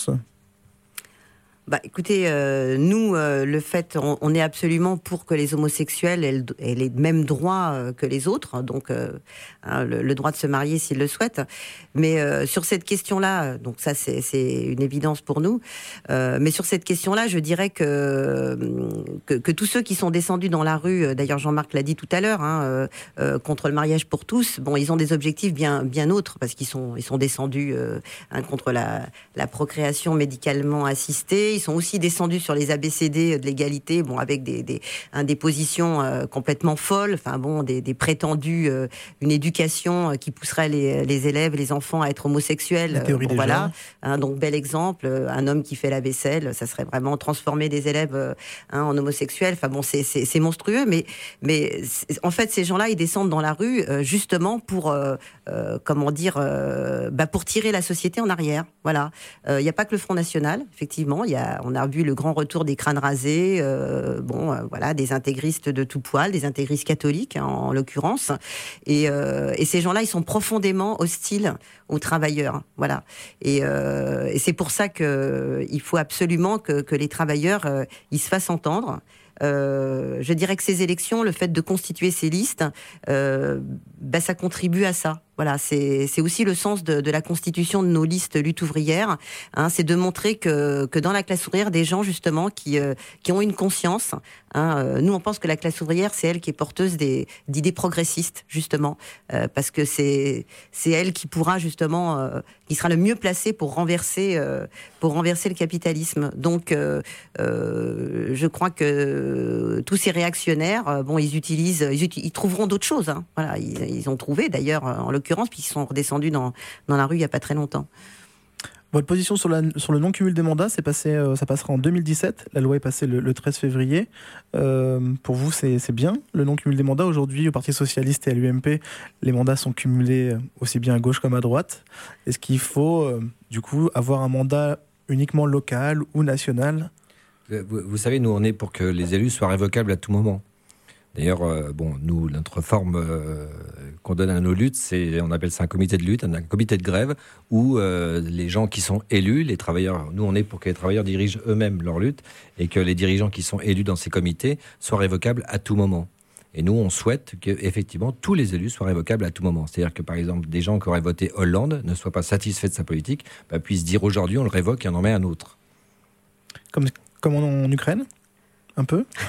Bah, écoutez, euh, nous, euh, le fait, on, on est absolument pour que les homosexuels aient, aient les mêmes droits euh, que les autres, donc euh, hein, le, le droit de se marier s'ils le souhaitent. Mais euh, sur cette question-là, donc ça c'est, c'est une évidence pour nous. Euh, mais sur cette question-là, je dirais que, que que tous ceux qui sont descendus dans la rue, d'ailleurs Jean-Marc l'a dit tout à l'heure, hein, euh, euh, contre le mariage pour tous, bon, ils ont des objectifs bien bien autres parce qu'ils sont ils sont descendus euh, hein, contre la la procréation médicalement assistée. Ils sont aussi descendus sur les A B C D de l'égalité, bon, avec des, des, hein, des positions euh, complètement folles, enfin bon, des, des prétendus, euh, une éducation euh, qui pousserait les, les élèves, les enfants à être homosexuels. Euh, bon, voilà, hein, donc bel exemple, un homme qui fait la vaisselle, ça serait vraiment transformer des élèves euh, hein, en homosexuels. Enfin bon, c'est, c'est, c'est monstrueux, mais, mais en fait, ces gens-là, ils descendent dans la rue euh, justement pour, euh, euh, comment dire, euh, bah, pour tirer la société en arrière. Voilà, il euh, n'y a pas que le Front National, effectivement, il y a on a vu le grand retour des crânes rasés, euh, bon, euh, voilà, des intégristes de tout poil, des intégristes catholiques hein, en l'occurrence, et, euh, et ces gens-là, ils sont profondément hostiles aux travailleurs, voilà. Et, euh, et c'est pour ça que il faut absolument que, que les travailleurs euh, ils se fassent entendre. Euh, je dirais que ces élections, le fait de constituer ces listes, euh, bah, ça contribue à ça. Voilà, c'est, c'est aussi le sens de, de la constitution de nos listes lutte ouvrière. Hein, c'est de montrer que, que dans la classe ouvrière, des gens justement qui, euh, qui ont une conscience. Hein, euh, nous, on pense que la classe ouvrière, c'est elle qui est porteuse des, d'idées progressistes, justement, euh, parce que c'est, c'est elle qui pourra justement, euh, qui sera le mieux placée pour renverser, euh, pour renverser le capitalisme. Donc, euh, euh, je crois que tous ces réactionnaires, euh, bon, ils utilisent, ils, uti- ils trouveront d'autres choses. Hein. Voilà, ils, ils ont trouvé d'ailleurs en l'occurrence puis ils sont redescendus dans, dans la rue il n'y a pas très longtemps. Votre position sur, la, sur le non-cumul des mandats, c'est passé, euh, ça passera en deux mille dix-sept. La loi est passée le, le treize février. Euh, pour vous, c'est, c'est bien, le non-cumul des mandats. Aujourd'hui, au Parti Socialiste et à l'U M P, les mandats sont cumulés aussi bien à gauche comme à droite. Est-ce qu'il faut, euh, du coup, avoir un mandat uniquement local ou national ? vous, vous savez, nous, on est pour que les élus soient révocables à tout moment. D'ailleurs, euh, bon, nous, notre forme euh, qu'on donne à nos luttes, c'est, on appelle ça un comité de lutte, un, un comité de grève, où euh, les gens qui sont élus, les travailleurs, nous on est pour que les travailleurs dirigent eux-mêmes leur lutte, et que les dirigeants qui sont élus dans ces comités soient révocables à tout moment. Et nous, on souhaite qu'effectivement, tous les élus soient révocables à tout moment. C'est-à-dire que, par exemple, des gens qui auraient voté Hollande ne soient pas satisfaits de sa politique, bah, puissent dire aujourd'hui, on le révoque et on en met un autre. Comme, comme en, en Ukraine ? Un peu ?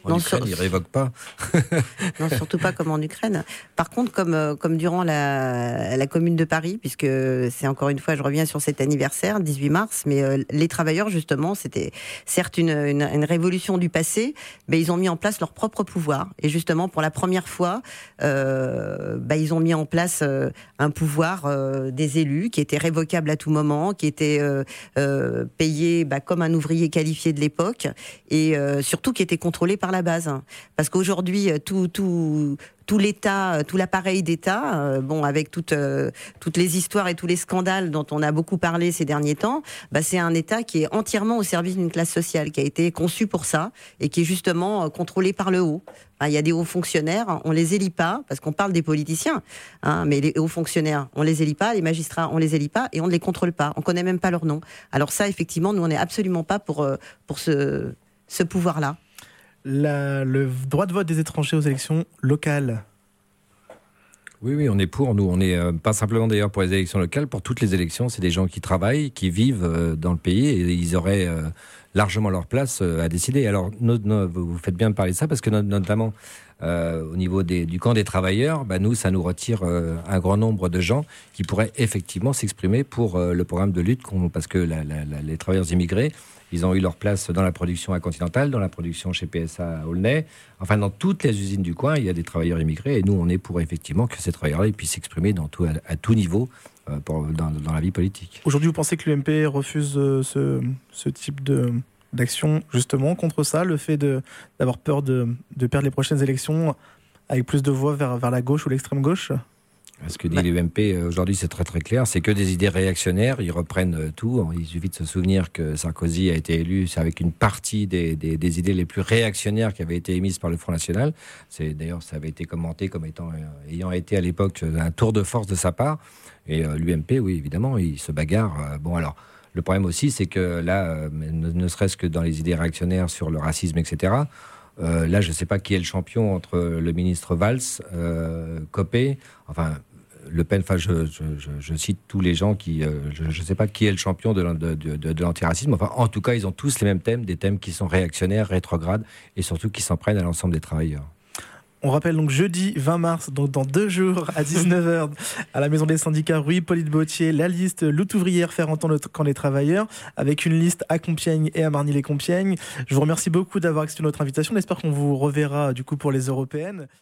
En Non, Ukraine, sur- ils révoquent pas. Non, surtout pas comme en Ukraine. Par contre, comme, euh, comme durant la, la Commune de Paris, puisque c'est encore une fois, je reviens sur cet anniversaire, dix-huit mars, mais euh, les travailleurs, justement, c'était certes une, une, une révolution du passé, mais ils ont mis en place leur propre pouvoir. Et justement, pour la première fois, euh, bah, ils ont mis en place euh, un pouvoir euh, des élus qui était révocable à tout moment, qui était euh, euh, payé bah, comme un ouvrier qualifié de l'époque, et euh, surtout qui était contrôlé par la base. Parce qu'aujourd'hui, tout, tout, tout l'État, tout l'appareil d'État, euh, bon, avec toutes, euh, toutes les histoires et tous les scandales dont on a beaucoup parlé ces derniers temps, bah, c'est un État qui est entièrement au service d'une classe sociale, qui a été conçu pour ça, et qui est justement euh, contrôlé par le haut. Enfin, il y a des hauts fonctionnaires, on les élit pas, parce qu'on parle des politiciens, hein, mais les hauts fonctionnaires, on les élit pas, les magistrats, on les élit pas, et on ne les contrôle pas, on connaît même pas leur nom. Alors ça, effectivement, nous, on n'est absolument pas pour, euh, pour ce, ce pouvoir-là. La- le droit de vote des étrangers aux élections locales. Oui, oui, on est pour. Nous, on est euh, pas simplement d'ailleurs pour les élections locales, pour toutes les élections. C'est des gens qui travaillent, qui vivent euh, dans le pays et ils auraient euh, largement leur place euh, à décider. Alors, no- no- vous faites bien de parler de ça parce que no- notamment euh, au niveau des, du camp des travailleurs, bah, nous, ça nous retire euh, un grand nombre de gens qui pourraient effectivement s'exprimer pour euh, le programme de lutte qu'on- parce que la- la- la- les travailleurs immigrés, ils ont eu leur place dans la production à Continental, dans la production chez P S A à Aulnay. Enfin, dans toutes les usines du coin, il y a des travailleurs immigrés. Et nous, on est pour effectivement que ces travailleurs-là ils puissent s'exprimer dans tout, à, à tout niveau euh, pour, dans, dans la vie politique. Aujourd'hui, vous pensez que l'U M P refuse euh, ce, ce type de, d'action justement contre ça, le fait de, d'avoir peur de, de perdre les prochaines élections avec plus de voix vers, vers la gauche ou l'extrême gauche? Ce que dit l'U M P aujourd'hui, c'est très très clair. C'est que des idées réactionnaires. Ils reprennent tout. Il suffit de se souvenir que Sarkozy a été élu c'est avec une partie des, des, des idées les plus réactionnaires qui avaient été émises par le Front National. C'est, d'ailleurs, ça avait été commenté comme étant, euh, ayant été à l'époque un tour de force de sa part. Et euh, l'U M P, oui, évidemment, il se bagarre. Euh, bon, alors, le problème aussi, c'est que là, euh, ne, ne serait-ce que dans les idées réactionnaires sur le racisme, et cetera, euh, là, je ne sais pas qui est le champion entre le ministre Valls, euh, Copé, enfin... Le Pen, enfin, je, je, je, je cite tous les gens qui, euh, je ne sais pas qui est le champion de, de, de, de l'antiracisme. Enfin, en tout cas, ils ont tous les mêmes thèmes, des thèmes qui sont réactionnaires, rétrogrades, et surtout qui s'en prennent à l'ensemble des travailleurs. On rappelle donc jeudi vingt mars, donc dans deux jours à dix-neuf heures, à la Maison des syndicats rue Hippolyte-Bautier, la liste Lutte ouvrière faire entendre le camp des travailleurs, avec une liste à Compiègne et à Marny-les-Compiègnes. Je vous remercie beaucoup d'avoir accepté notre invitation. J'espère qu'on vous reverra du coup pour les européennes.